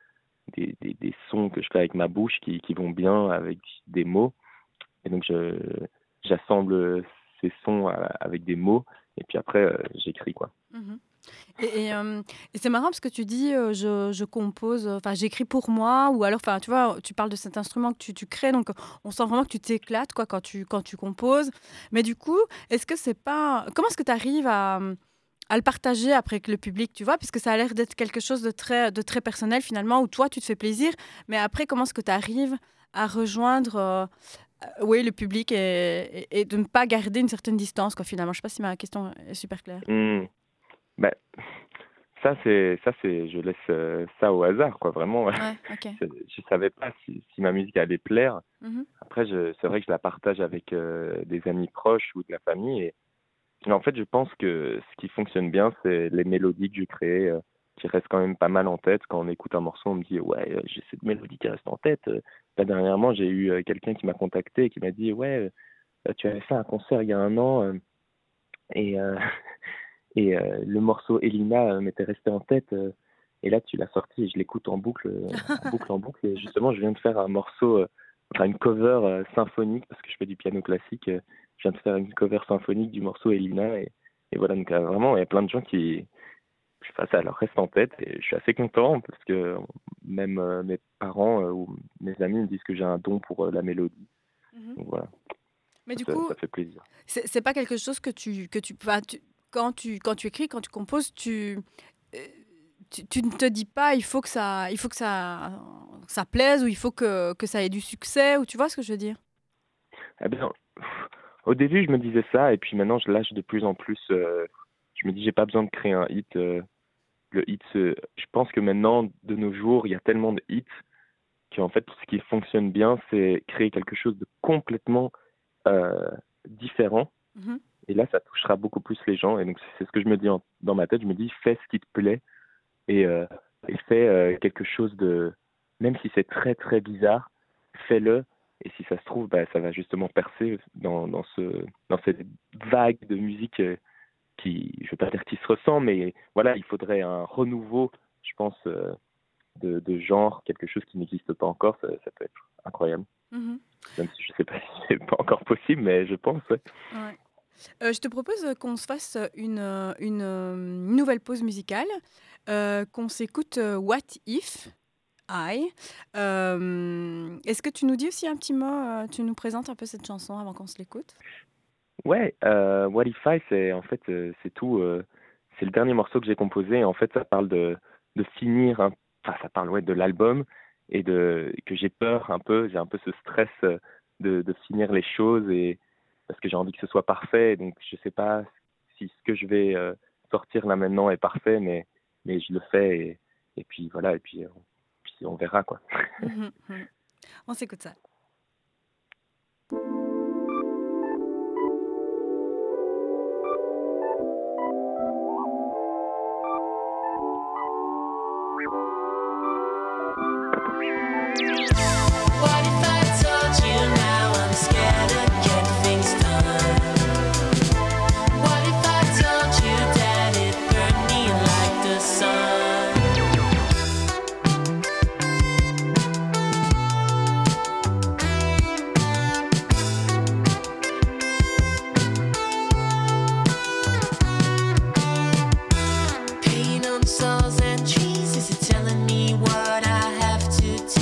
des sons que je fais avec ma bouche qui vont bien avec des mots. Et donc, j'assemble ces sons avec des mots. Et puis après, j'écris, quoi. Mmh. Et c'est marrant parce que tu dis je compose, enfin j'écris pour moi, ou alors, enfin tu vois, tu parles de cet instrument que tu crées, donc on sent vraiment que tu t'éclates quoi quand tu composes. Mais du coup, est-ce que c'est pas, comment est-ce que tu arrives à le partager après avec le public, tu vois, puisque ça a l'air d'être quelque chose de très personnel finalement, où toi tu te fais plaisir, mais après comment est-ce que tu arrives à rejoindre oui, le public et de ne pas garder une certaine distance quoi finalement. Je sais pas si ma question est super claire. Hmm. Bah, je laisse ça au hasard, quoi. Vraiment, Ouais, ok. je savais pas si ma musique allait plaire. Mhm. Après, c'est vrai que je la partage avec des amis proches ou de la famille. Et en fait, je pense que ce qui fonctionne bien, c'est les mélodies que je crée, qui restent quand même pas mal en tête. Quand on écoute un morceau, on me dit, ouais, j'ai cette mélodie qui reste en tête. Là, dernièrement, j'ai eu quelqu'un qui m'a contacté et qui m'a dit, ouais, tu avais fait un concert il y a un an et, le morceau Elina m'était resté en tête. Et là, tu l'as sorti et je l'écoute en boucle, en boucle, en boucle. Et justement, je viens de faire un morceau, enfin une cover symphonique, parce que je fais du piano classique. Je viens de faire une cover symphonique du morceau Elina. Et voilà, donc vraiment, il y a plein de gens qui, je sais pas, ça leur reste en tête. Et je suis assez content parce que même mes parents ou mes amis me disent que j'ai un don pour la mélodie. Mhm. Donc voilà, Mais du ça, coup, ça fait plaisir. c'est pas quelque chose quand tu écris, quand tu composes, tu ne te dis pas il faut que ça plaise, ou il faut que ça ait du succès, ou tu vois ce que je veux dire? Eh bien, au début, je me disais ça, et puis maintenant, je lâche de plus en plus. Je me dis, j'ai pas besoin de créer un hit. Le hit, je pense que maintenant, de nos jours, il y a tellement de hits qu'en fait, ce qui fonctionne bien, c'est créer quelque chose de complètement différent. Mhm. Et là, ça touchera beaucoup plus les gens. Et donc, c'est ce que je me dis dans ma tête. Je me dis, fais ce qui te plaît et, euh, et fais quelque chose de... Même si c'est très, très bizarre, fais-le. Et si ça se trouve, bah, ça va justement percer dans cette vague de musique qui, je ne veux pas dire qui se ressent, mais voilà, il faudrait un renouveau, je pense, de genre, quelque chose qui n'existe pas encore. Ça peut être incroyable. Mhm. Même si je ne sais pas si c'est pas encore possible, mais je pense, ouais. Ouais. Je te propose qu'on se fasse une nouvelle pause musicale, qu'on s'écoute What If I. Est-ce que tu nous dis aussi un petit mot, tu nous présentes un peu cette chanson avant qu'on se l'écoute? Ouais, What If I, c'est en fait, c'est tout. C'est le dernier morceau que j'ai composé. Et en fait, ça parle de finir, enfin, ça parle ouais, de l'album et que j'ai peur un peu. J'ai un peu ce stress de finir les choses et parce que j'ai envie que ce soit parfait. Donc, je sais pas si ce que je vais sortir là maintenant est parfait, mais je le fais et puis voilà, et puis on verra quoi. Mhm, mhm. On s'écoute ça. What if I told you now I'm scared to get things done? What if I told you that it burned me like the sun? Paint on walls and trees, is it telling me what I have to do?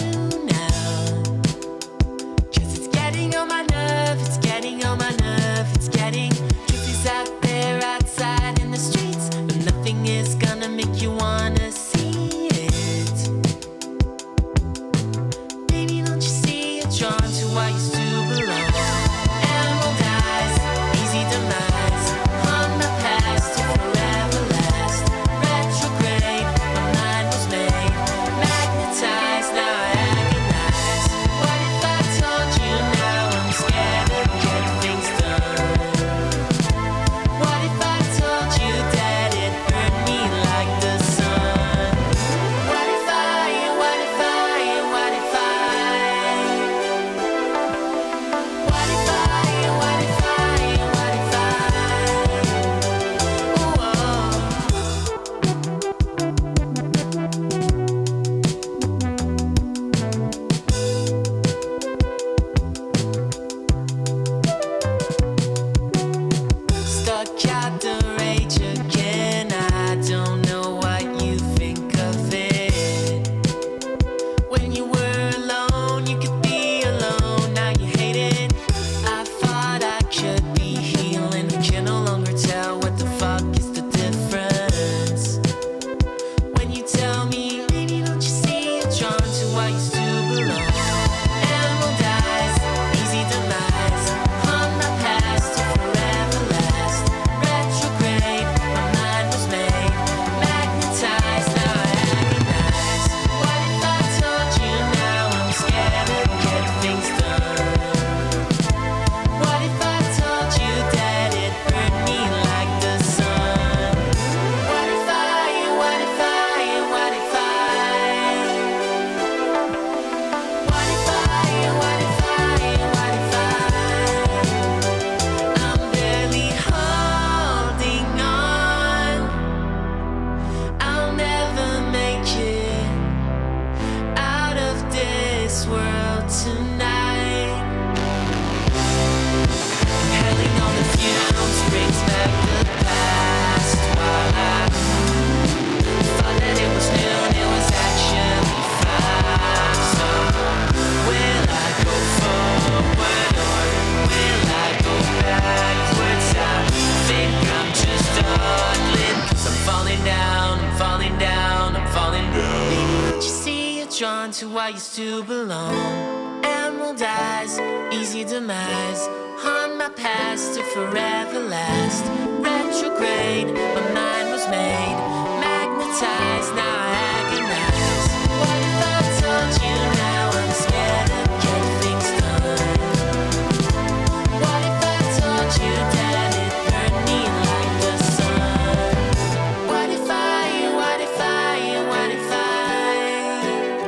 drawn to what used to belong. Emerald eyes, easy demise. On my past to forever last. Retrograde, my mind was made. Magnetized, now I agonize. What if I told you now I'm scared of getting things done? What if I told you that it burned me like the sun? What if I, what if I, what if I?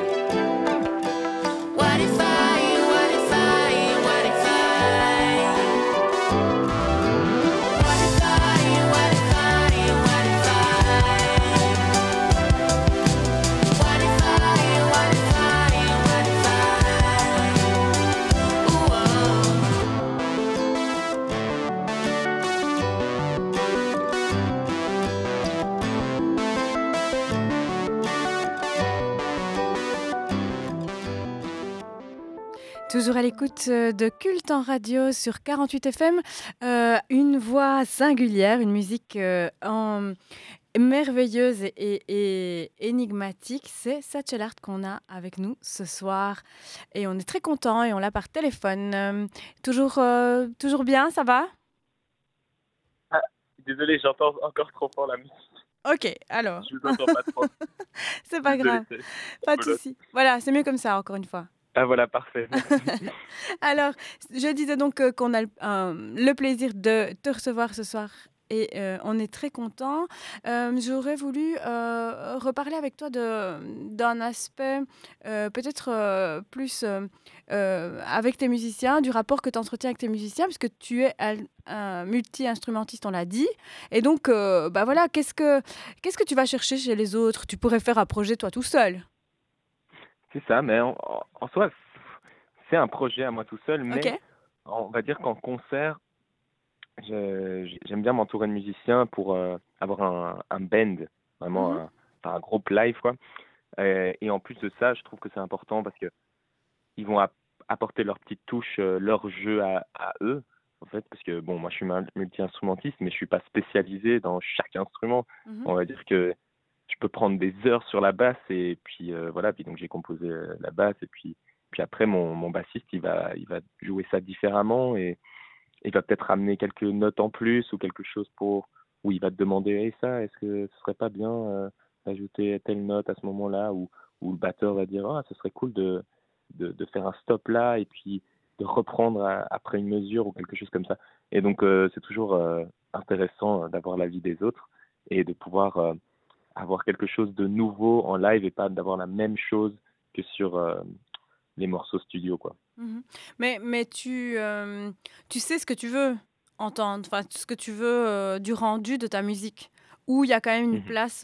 What if I, what if I, what if I? What if I, what if I, what if I? What if I, what if I, what if I? Ooh, oh. Toujours à l'écoute de Culte en radio sur 48 FM. Une voix singulière, une musique merveilleuse et énigmatique. C'est Satchel Art qu'on a avec nous ce soir. Et on est très content et on l'a par téléphone. Toujours bien, ça va? Ah, désolé, j'entends encore trop fort la musique. Ok, alors, Je vous entends pas trop. c'est pas Désolé, grave, c'est pas de rigolo. souci. Voilà, c'est mieux comme ça, encore une fois. Ah voilà, parfait. Alors, je disais donc qu'on a le plaisir de te recevoir ce soir et on est très content. J'aurais voulu reparler avec toi d'un aspect peut-être plus avec tes musiciens, du rapport que tu entretiens avec tes musiciens, puisque tu es un multi-instrumentiste, on l'a dit. Et donc, bah voilà, qu'est-ce que tu vas chercher chez les autres? Tu pourrais faire un projet toi tout seul. C'est ça, mais en soi, c'est un projet à moi tout seul, mais Ok. on va dire qu'en concert, j'aime bien m'entourer de musiciens pour avoir un band, vraiment Mhm. un groupe live, quoi. Et en plus de ça, je trouve que c'est important parce que ils vont apporter leur petite touche, leur jeu à eux, en fait, parce que bon, moi je suis multi-instrumentiste, mais je suis pas spécialisé dans chaque instrument. Mhm. On va dire que je peux prendre des heures sur la basse et puis voilà, puis donc j'ai composé la basse et puis après mon bassiste il va jouer ça différemment et il va peut-être ramener quelques notes en plus ou quelque chose pour où il va te demander hey, ça, est-ce que ce serait pas bien d'ajouter telle note à ce moment-là ou le batteur va dire ah, ce serait cool de faire un stop là et puis de reprendre après une mesure ou quelque chose comme ça. Et donc c'est toujours intéressant d'avoir l'avis des autres et de pouvoir avoir quelque chose de nouveau en live et pas d'avoir la même chose que sur les morceaux studio, quoi. Mhm. Mais tu sais ce que tu veux entendre, enfin, ce que tu veux du rendu de ta musique, ou il y a quand même une Mhm. place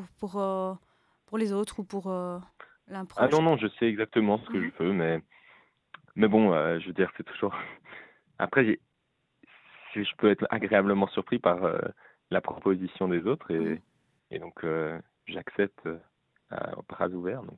pour les autres ou pour l'impro, Ah je non, sais pas. non, je sais exactement ce que Mhm. je veux, mais bon, je veux dire, c'est toujours... Après, si je peux être agréablement surpris par la proposition des autres Mhm. et donc j'accepte à bras ouverts. Donc,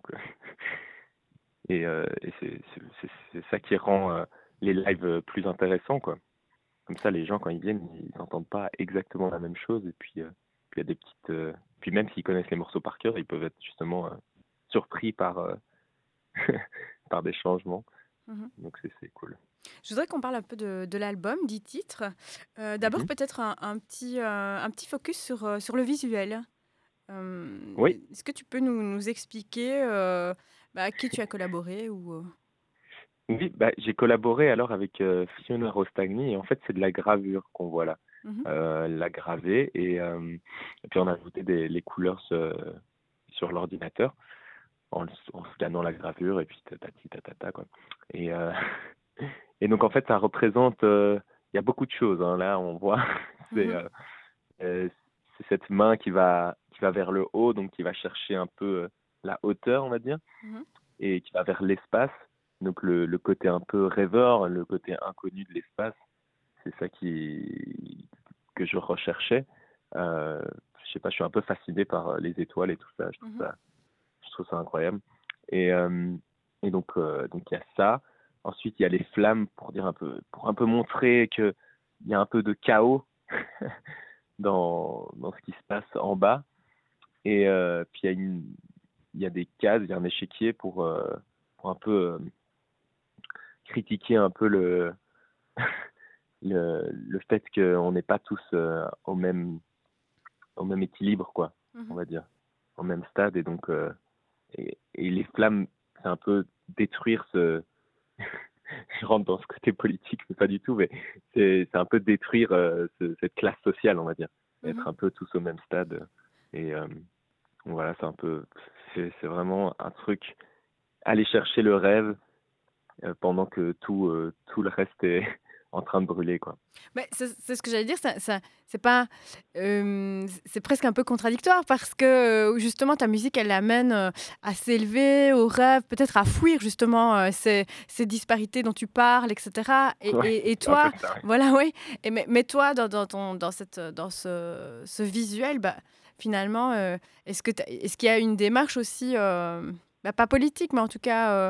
et c'est ça qui rend les lives plus intéressants, quoi. Comme ça, les gens, quand ils viennent, ils n'entendent pas exactement la même chose. Et puis il y a des petites. Puis même s'ils connaissent les morceaux par cœur, ils peuvent être justement surpris par, par des changements. Mhm. Donc c'est cool. Je voudrais qu'on parle un peu de l'album, 10 titres. D'abord, Mhm. peut-être un petit focus sur le visuel. Oui, Est-ce que tu peux nous expliquer à qui tu as collaboré ou... oui, bah, j'ai collaboré alors avec Fiona Rostagni. Et en fait, c'est de la gravure qu'on voit là. Mhm. La gravée et puis on a ajouté les couleurs sur l'ordinateur en scannant la gravure et puis tatati tatata quoi. Et, et donc en fait ça représente, il y a beaucoup de choses hein. Là on voit c'est Mhm. euh, c'est cette main qui va vers le haut donc qui va chercher un peu la hauteur on va dire Mhm. et qui va vers l'espace. Donc le côté un peu rêveur, le côté inconnu de l'espace, c'est ça que je recherchais. Je sais pas, je suis un peu fasciné par les étoiles et tout ça. Mhm. Je trouve ça incroyable. Et, donc il y a ça. Ensuite il y a les flammes pour un peu montrer que il y a un peu de chaos dans ce qui se passe en bas. Et puis il y a il y a des cases, il y a un échiquier pour un peu critiquer un peu le fait qu'on n'est pas tous au même équilibre, quoi, on va dire, au même stade. Et donc, et les flammes, c'est un peu détruire je rentre dans ce côté politique, mais pas du tout, mais c'est un peu détruire cette classe sociale, on va dire. Être un peu tous au même stade. Et voilà, c'est vraiment un truc, aller chercher le rêve pendant que tout le reste est en train de brûler, quoi. Mais c'est ce que j'allais dire, c'est pas, c'est presque un peu contradictoire parce que justement ta musique elle amène à s'élever au rêve, peut-être à fuir justement ces disparités dont tu parles, etc. Ouais, Et c'est un toi, peu ça, ouais. voilà, oui. Mais toi, dans ce visuel, bah, finalement, est-ce qu'il y a une démarche aussi, bah, pas politique, mais en tout cas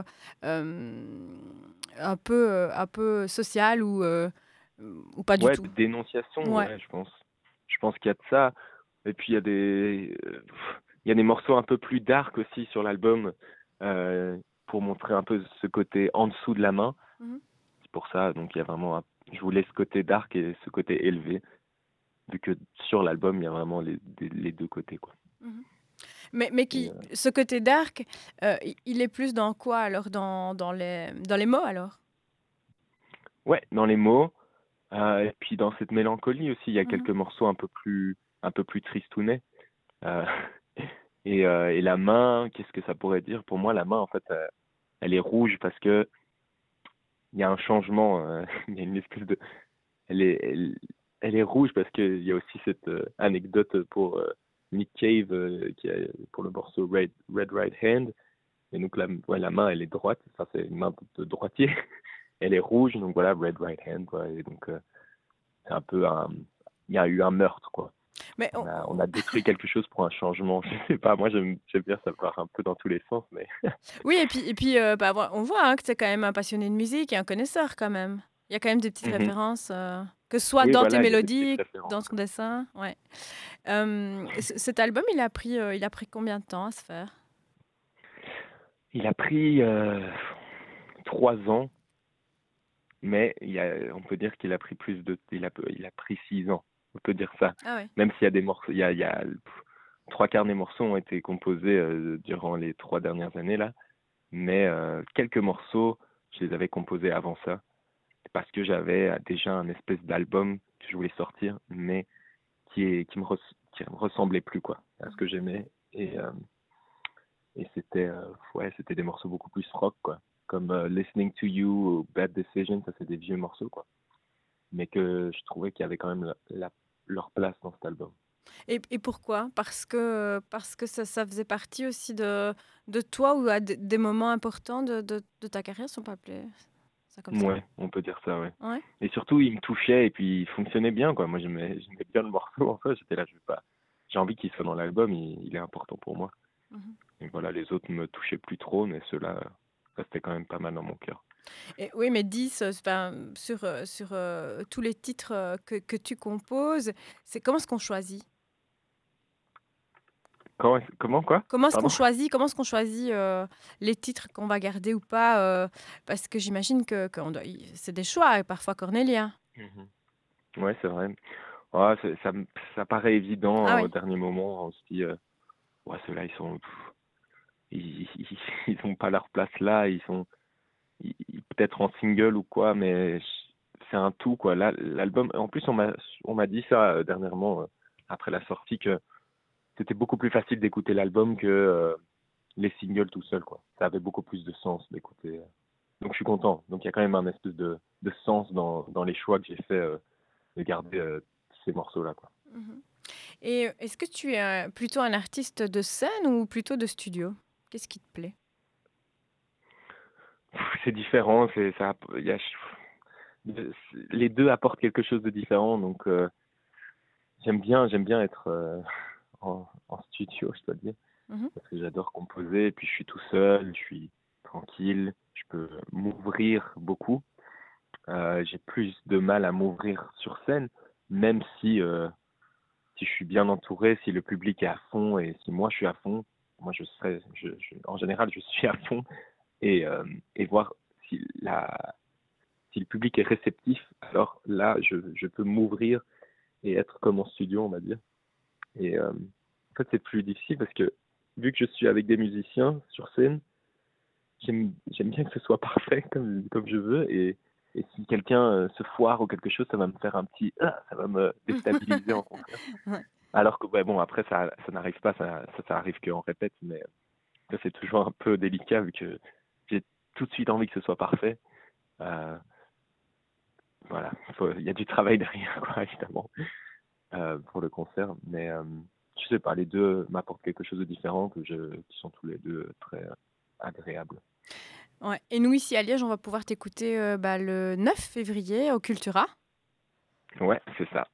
un peu sociale ou pas du Ouais, tout? dénonciation, Ouais. ouais, je pense. Je pense qu'il y a de ça. Et puis il y a des morceaux un peu plus dark aussi sur l'album pour montrer un peu ce côté en dessous de la main. Mhm. C'est pour ça, donc il y a vraiment je voulais ce côté dark et ce côté élevé, vu que sur l'album il y a vraiment les deux côtés, quoi. Mhm. Mais Et, ce côté dark, il est plus dans quoi alors? Dans les mots alors? ouais, dans les mots et puis dans cette mélancolie aussi, il y a Mhm. quelques morceaux un peu plus tristounets. Euh, et la main, qu'est-ce que ça pourrait dire? Pour moi, la main, en fait, elle est rouge parce que il y a un changement. Il y a une espèce de, elle est rouge parce qu'il y a aussi cette anecdote pour Nick Cave pour le morceau Red Right Hand. Et donc la main, elle est droite. Enfin, c'est une main de droitier. Elle est rouge, donc voilà, Red Right Hand, quoi. Et donc c'est un peu il y a eu un meurtre, quoi. Mais On a détruit quelque chose pour un changement. Je sais pas, moi j'aime bien, ça part un peu dans tous les sens, mais oui, et puis bah, on voit hein, que tu es quand même un passionné de musique et un connaisseur quand même. Il y a quand même des petites Mhm. références, que ce soit Oui, dans tes voilà, il y a des petites mélodies, références. dans ton dessin. Ouais. Cet album, il a pris combien de temps à se faire? Il a pris 3 ans, mais on peut dire qu'il a pris il a pris 6 ans. On peut dire ça. Ah ouais. Même s'il y a des morceaux, il y a 3/4 des morceaux ont été composés durant les 3 dernières années là, mais quelques morceaux, je les avais composés avant ça, parce que j'avais déjà un espèce d'album que je voulais sortir, mais qui me ressemblait plus, quoi, à ce que j'aimais. Et c'était des morceaux beaucoup plus rock, quoi. Comme Listening to You ou Bad Decision, ça c'est des vieux morceaux, quoi. Mais que je trouvais qu'il y avait quand même leur place dans cet album. Et pourquoi? Parce que ça faisait partie aussi de toi ou à des moments importants de ta carrière, si on peut appeler ça comme ça? Ouais, on peut dire ça, ouais. Ouais. Et surtout, il me touchait et puis il fonctionnait bien, quoi. Moi, j'aimais bien le morceau, en fait. J'étais là, j'ai envie qu'il soit dans l'album, il est important pour moi. Mhm. Et voilà, les autres me touchaient plus trop, mais ceux-là restaient quand même pas mal dans mon cœur. Et oui, mais 10 enfin, sur tous les titres que tu composes, comment est-ce qu'on choisit? Comment, quoi? Pardon? Comment est-ce qu'on choisit les titres qu'on va garder ou pas parce que j'imagine c'est des choix parfois cornéliens. Mhm. Ouais, c'est vrai. Ouais, ça paraît évident Ah au oui. dernier moment. On se dit, ouais, ceux-là, ils ont pas leur place là. Peut-être en single ou quoi, mais c'est un tout, quoi. Là, l'album, en plus, on m'a dit ça dernièrement, après la sortie, que c'était beaucoup plus facile d'écouter l'album que les singles tout seul, quoi. Ça avait beaucoup plus de sens d'écouter. Donc, je suis content. Donc, il y a quand même un espèce de sens dans les choix que j'ai fait de garder ces morceaux-là, quoi. Mhm. Et est-ce que tu es plutôt un artiste de scène ou plutôt de studio? Qu'est-ce qui te plaît? C'est différent, les deux apportent quelque chose de différent, donc j'aime bien être en studio, je dois dire, Mhm. parce que j'adore composer, et puis je suis tout seul, je suis tranquille, je peux m'ouvrir beaucoup. J'ai plus de mal à m'ouvrir sur scène, même si je suis bien entouré, si le public est à fond et si moi je suis à fond, moi, en général, je suis à fond et voir si si le public est réceptif, alors là, je peux m'ouvrir et être comme en studio, on va dire. Et en fait, c'est plus difficile parce que vu que je suis avec des musiciens sur scène, j'aime bien que ce soit parfait comme je veux. Et si quelqu'un se foire ou quelque chose, ça va me faire ça va me déstabiliser en concert. Ouais. Alors que, ouais, bon, après, ça n'arrive pas, ça arrive qu'en répète, mais ça, c'est toujours un peu délicat vu que j'ai tout de suite envie que ce soit parfait. Euh, voilà, il y a du travail derrière, quoi, évidemment, pour le concert. Mais je sais pas, les deux m'apportent quelque chose de différent qui sont tous les deux très agréables. Ouais. Et nous, ici à Liège, on va pouvoir t'écouter le 9 février au Cultura. Ouais, c'est ça.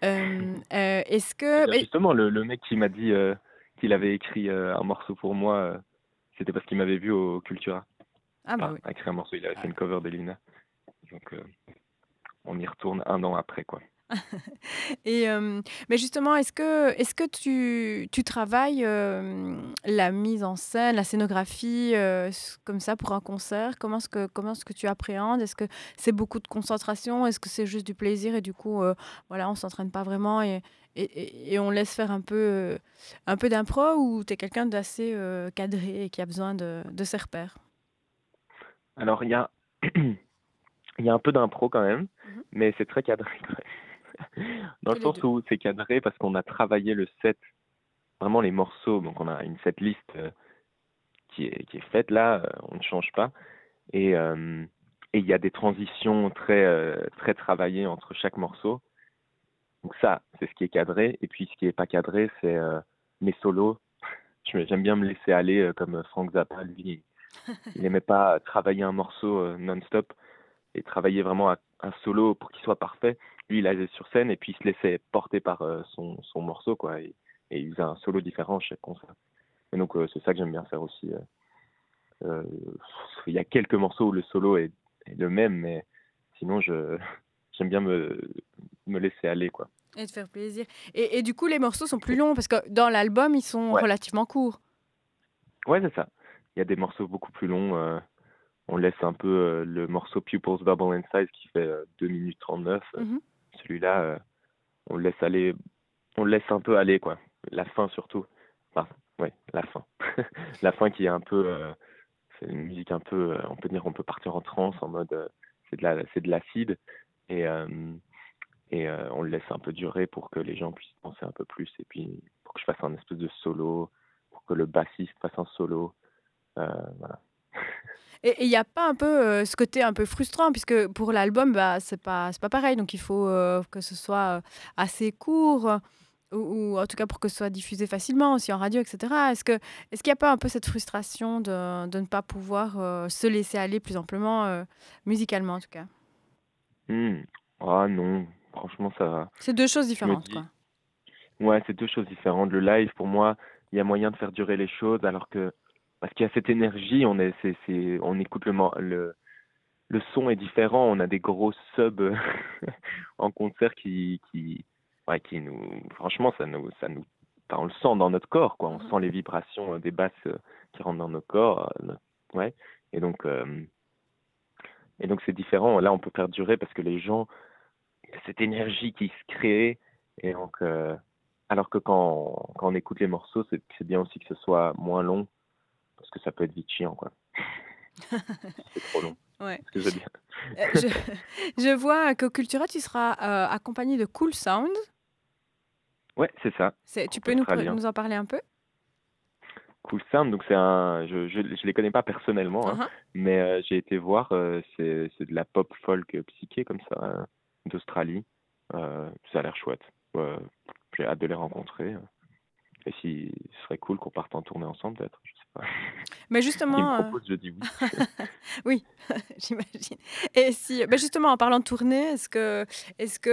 Est-ce Eh que... bien, justement, le mec qui m'a dit qu'il avait écrit un morceau pour moi, c'était parce qu'il m'avait vu au Cultura. Ah bah Enfin, oui. a écrit un morceau, il avait fait une cover d'Elina. Donc, on y retourne 1 an après, quoi. Et mais justement, est-ce que tu travailles la mise en scène, la scénographie comme ça pour un concert? Comment est-ce que tu appréhendes? Est-ce que c'est beaucoup de concentration? Est-ce que c'est juste du plaisir et du coup, voilà, on s'entraîne pas vraiment et on laisse faire un peu d'impro ou tu es quelqu'un d'assez cadré et qui a besoin de ses repères? Alors, il y a un peu d'impro quand même, Mhm. mais c'est très cadré quand même. Dans Que le les sens deux. où c'est cadré parce qu'on a travaillé le set, vraiment les morceaux. Donc, on a une setlist qui est faite là, on ne change pas. Et il y a des transitions très travaillées entre chaque morceau. Donc ça, c'est ce qui est cadré. Et puis ce qui est pas cadré, c'est mes solos. J'aime bien me laisser aller comme Frank Zappa. Lui, il aimait pas travailler un morceau non-stop et travailler vraiment un solo pour qu'il soit parfait. Lui, il allait sur scène et puis il se laissait porter par son morceau, quoi. Et il faisait un solo différent chaque concert. Et donc c'est ça que j'aime bien faire aussi. Euh, il y a quelques morceaux où le solo est le même, mais sinon j'aime bien me laisser aller, quoi. Et te faire plaisir. Et du coup, les morceaux sont plus longs parce que dans l'album, ils sont Ouais, relativement courts. ouais, c'est ça. Il y a des morceaux beaucoup plus longs. On laisse un peu le morceau Pupils Bubble Inside qui fait 2 minutes 39. Mhm. Celui-là, on le laisse aller, on le laisse un peu aller, quoi. La fin surtout. Enfin, ouais, la fin. La fin qui est un peu, c'est une musique un peu, on peut dire, on peut partir en transe en mode, c'est de l'acide et on le laisse un peu durer pour que les gens puissent penser un peu plus et puis pour que je fasse un espèce de solo, pour que le bassiste fasse un solo. Voilà. Et il n'y a pas un peu ce côté un peu frustrant, puisque pour l'album, c'est pas pareil. Donc il faut que ce soit assez court, ou en tout cas pour que ce soit diffusé facilement aussi en radio, etc. Est-ce qu'il n'y a pas un peu cette frustration de ne pas pouvoir se laisser aller plus amplement, musicalement en tout cas? Ah non, franchement ça va. C'est deux choses Je me différentes, dis, quoi. ouais, c'est deux choses différentes. Le live, pour moi, il y a moyen de faire durer les choses, alors que parce qu'il y a cette énergie, on écoute le son est différent. On a des gros subs en concert ouais, qui franchement, enfin, on le sent dans notre corps, quoi. On Mhm. sent les vibrations des basses qui rentrent dans nos corps, ouais. Et donc, c'est différent. Là, on peut faire durer parce que les gens, il y a cette énergie qui se crée, et donc, alors que quand on écoute les morceaux, c'est bien aussi que ce soit moins long, parce que ça peut être vite chiant, quoi. C'est trop long. Ouais. C'est ce que je veux dire. Je, je vois qu'au Cultura, tu seras accompagné de Cool Sound. Ouais, c'est ça. Tu Groupe peux nous australien. en parler un peu? Cool Sound, donc je les connais pas personnellement, hein, Uh-huh. mais j'ai été voir, c'est de la pop folk psyché comme ça, d'Australie. Ça a l'air chouette. J'ai hâte de les rencontrer. Et si ce serait cool qu'on parte en tournée ensemble, peut-être, je sais pas. Mais S'ils me justement, proposent, je dis oui. oui, j'imagine. Et justement, en parlant de tournée, est-ce que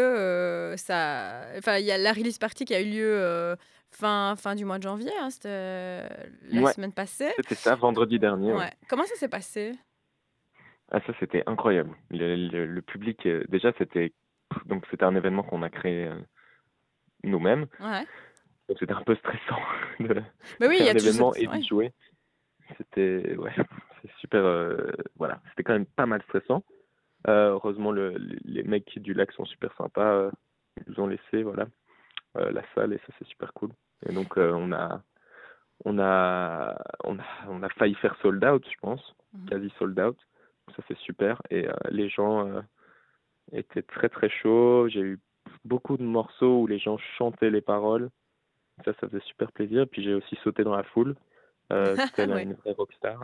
enfin, il y a la release party qui a eu lieu fin du mois de janvier, hein, c'était la Ouais, semaine passée. c'était ça, vendredi dernier, ouais. Ouais. Comment ça s'est passé? Ah, ça, c'était incroyable. Le public, déjà, c'était un événement qu'on a créé nous-mêmes. Ouais. Donc c'était un peu stressant de Bah oui, il faire y un a toujours ce événement petit et d'y ouais. jouer. C'était ouais, c'est super, voilà, c'était quand même pas mal stressant. Heureusement, les mecs du lac sont super sympas. Ils nous ont laissé, voilà, la salle et ça, c'est super cool. Et donc, on a failli faire sold out, je pense, Mmh. quasi sold out. Ça, c'est super. Et les gens étaient très, très chauds. J'ai eu beaucoup de morceaux où les gens chantaient les paroles. Ça faisait super plaisir. Puis j'ai aussi sauté dans la foule, telle Ouais. une vraie rockstar.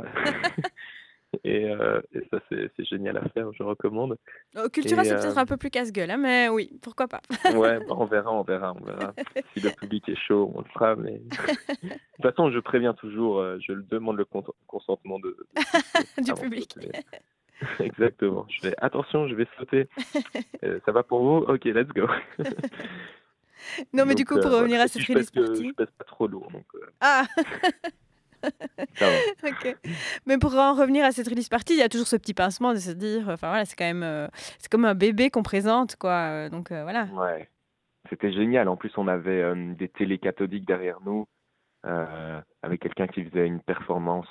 Et ça, c'est génial à faire, je recommande. Au Cultura, Et c'est peut-être un peu plus casse-gueule, hein, mais oui, pourquoi pas? ouais, bah, on verra. Si le public est chaud, on le fera. Mais de toute façon, je préviens toujours, je demande le consentement du public Du avant de public. sauter. Exactement. Je fais attention, je vais sauter. Ça va pour vous? Ok, let's go. Non, mais du Donc coup, pour voilà. revenir à Et puis cette release je party pèse pas trop lourd, donc ah! ça va. OK. Mais pour en revenir à cette release party, il y a toujours ce petit pincement de se dire, enfin voilà, c'est quand même, c'est comme un bébé qu'on présente quoi, donc voilà. Ouais. C'était génial. En plus, on avait des télés cathodiques derrière nous, avec quelqu'un qui faisait une performance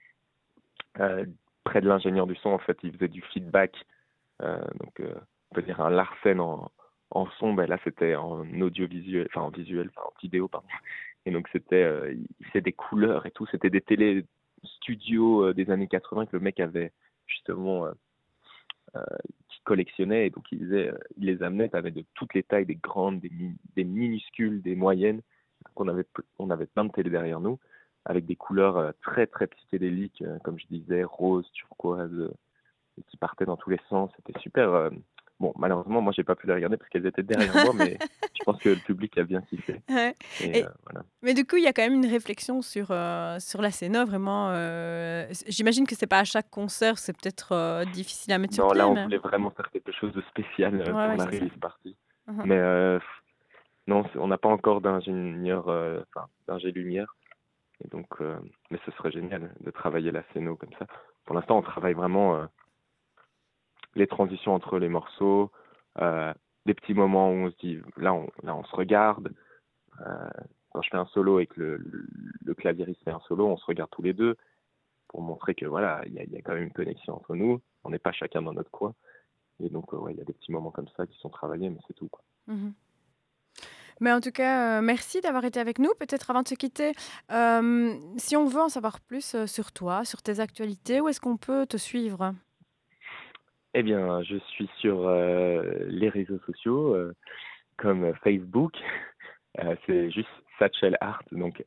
près de l'ingénieur du son. En fait, il faisait du feedback. Donc, on peut dire un Larsen en son. Ben là, c'était en audiovisuel, enfin en vidéo, pardon. Et donc, il faisait des couleurs et tout. C'était des télés studio des années 80 que le mec avait justement qui collectionnait. Et donc, il les amenait. Tu avais de toutes les tailles, des grandes, des minuscules, des moyennes. Donc, on avait plein de télés derrière nous avec des couleurs très, très psychédéliques, comme je disais, rose, turquoise, et qui partaient dans tous les sens. C'était super. Bon, malheureusement, moi, j'ai pas pu les regarder parce qu'elles étaient derrière moi, mais je pense que le public a bien kiffé. Ouais Et et voilà. mais du coup, il y a quand même une réflexion sur la scéno vraiment, j'imagine que c'est pas à chaque concert, c'est peut-être, difficile à mettre sur Non, là, pied, on mais voulait vraiment faire quelque chose de spécial ouais, pour ouais, la c'est ça. release party. Mmh. Mais non, on n'a pas encore d'ingénieur, enfin, d'ingé lumière. Et donc, mais ce serait génial de travailler la scéno comme ça. Pour l'instant, on travaille vraiment les transitions entre les morceaux, des petits moments où on se dit, là, on se regarde. Quand je fais un solo et que le claviériste fait un solo, on se regarde tous les deux pour montrer que voilà, il y a quand même une connexion entre nous. On n'est pas chacun dans notre coin. Et donc, ouais, il y a des petits moments comme ça qui sont travaillés, mais c'est tout, quoi. Mmh. Mais en tout cas, merci d'avoir été avec nous. Peut-être avant de se quitter, si on veut en savoir plus, sur toi, sur tes actualités, où est-ce qu'on peut te suivre? Eh bien, je suis sur les réseaux sociaux, comme Facebook. C'est juste Satchel Art, donc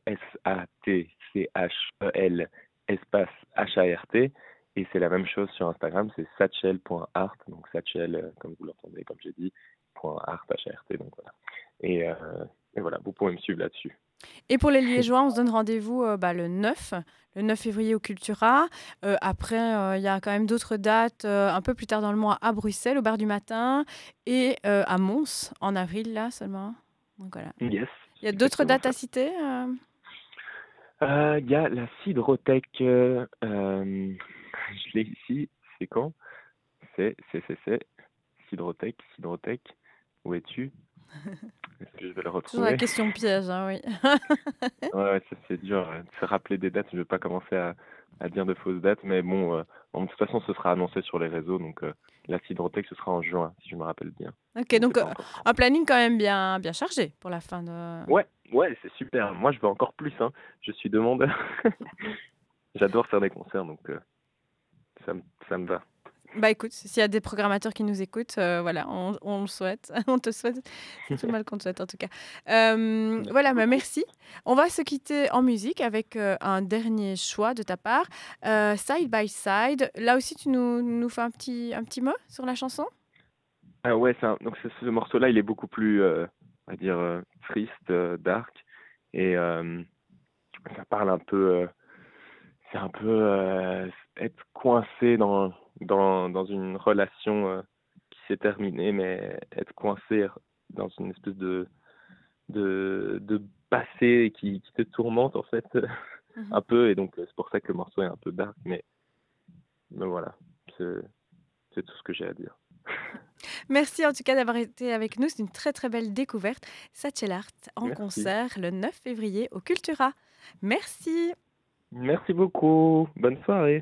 Satchel espace HART. Et c'est la même chose sur Instagram, c'est satchel.art, donc Satchel, comme vous l'entendez, comme j'ai dit, .art, HART, donc voilà. Et voilà, vous pouvez me suivre là-dessus. Et pour les Liégeois, on se donne rendez-vous, le 9 février au Cultura. Après, il y a quand même d'autres dates, un peu plus tard dans le mois à Bruxelles, au Bar du Matin et à Mons en avril, là, seulement. Donc voilà. Yes, Il y a c'est d'autres exactement dates à ça. citer? Il y a la Cidrothèque, je l'ai ici, c'est quand? C'est Cidrothèque, où es-tu? Est-ce que je vais le Toujours la retrouver? question piège, hein, oui. Ouais, ça c'est dur de se rappeler des dates. Je ne vais pas commencer à dire de fausses dates, mais bon, de toute façon, ce sera annoncé sur les réseaux. Donc, la Cidrothèque, ce sera en juin, si je me rappelle bien. OK, Donc, donc c'est pas encore quand. un planning quand même bien chargé pour la fin de Ouais, c'est super. Moi, je veux encore plus, hein. Je suis demandeur. J'adore faire des concerts, donc ça me va. Bah, écoute, s'il y a des programmateurs qui nous écoutent, voilà, on le souhaite. On te souhaite. C'est tout le mal qu'on te souhaite, en tout cas. Merci Voilà, bah, beaucoup. merci. On va se quitter en musique avec, un dernier choix de ta part, Side by Side. Là aussi, tu nous fais un petit mot sur la chanson? Ah ouais, donc ce morceau-là, il est beaucoup plus, on va dire, triste, dark. Et ça parle un peu... c'est un peu être coincé dans une relation qui s'est terminée, mais être coincé dans une espèce de passé qui te tourmente en fait Mmh. un peu, et donc c'est pour ça que le morceau est un peu dark, mais voilà, c'est tout ce que j'ai à dire. Merci en tout cas d'avoir été avec nous. C'est une très très belle découverte. Satchel Art en Merci. concert le 9 février au Cultura. Merci. Merci beaucoup. Bonne soirée.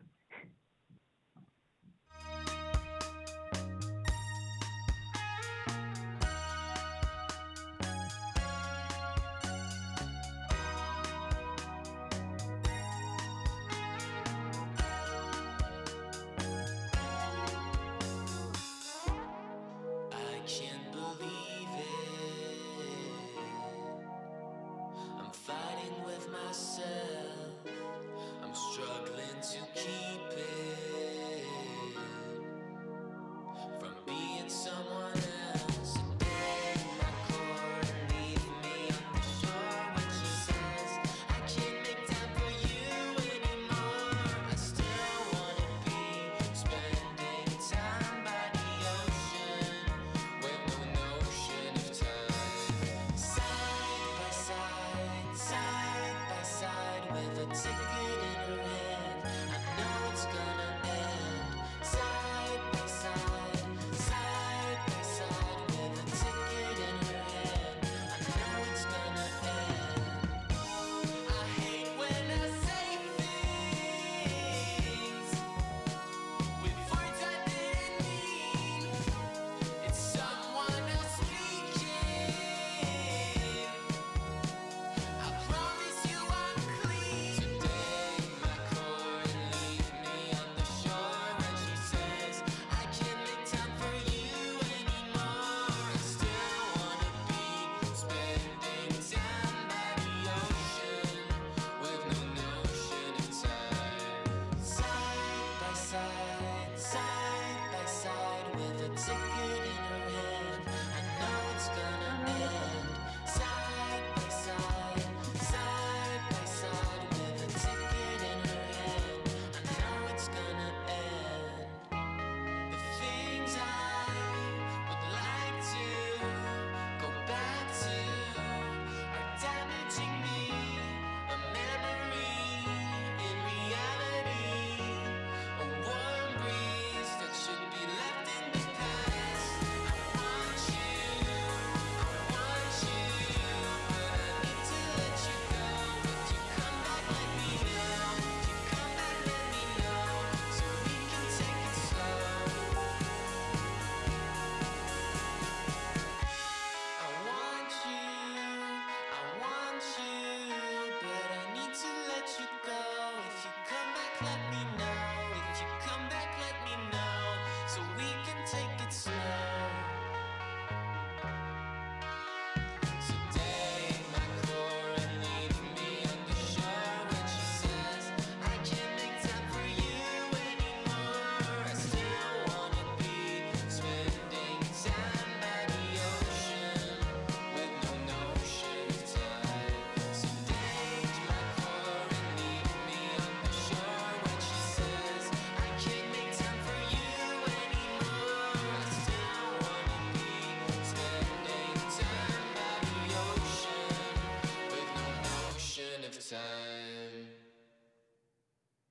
I can't believe it. I'm fighting with myself.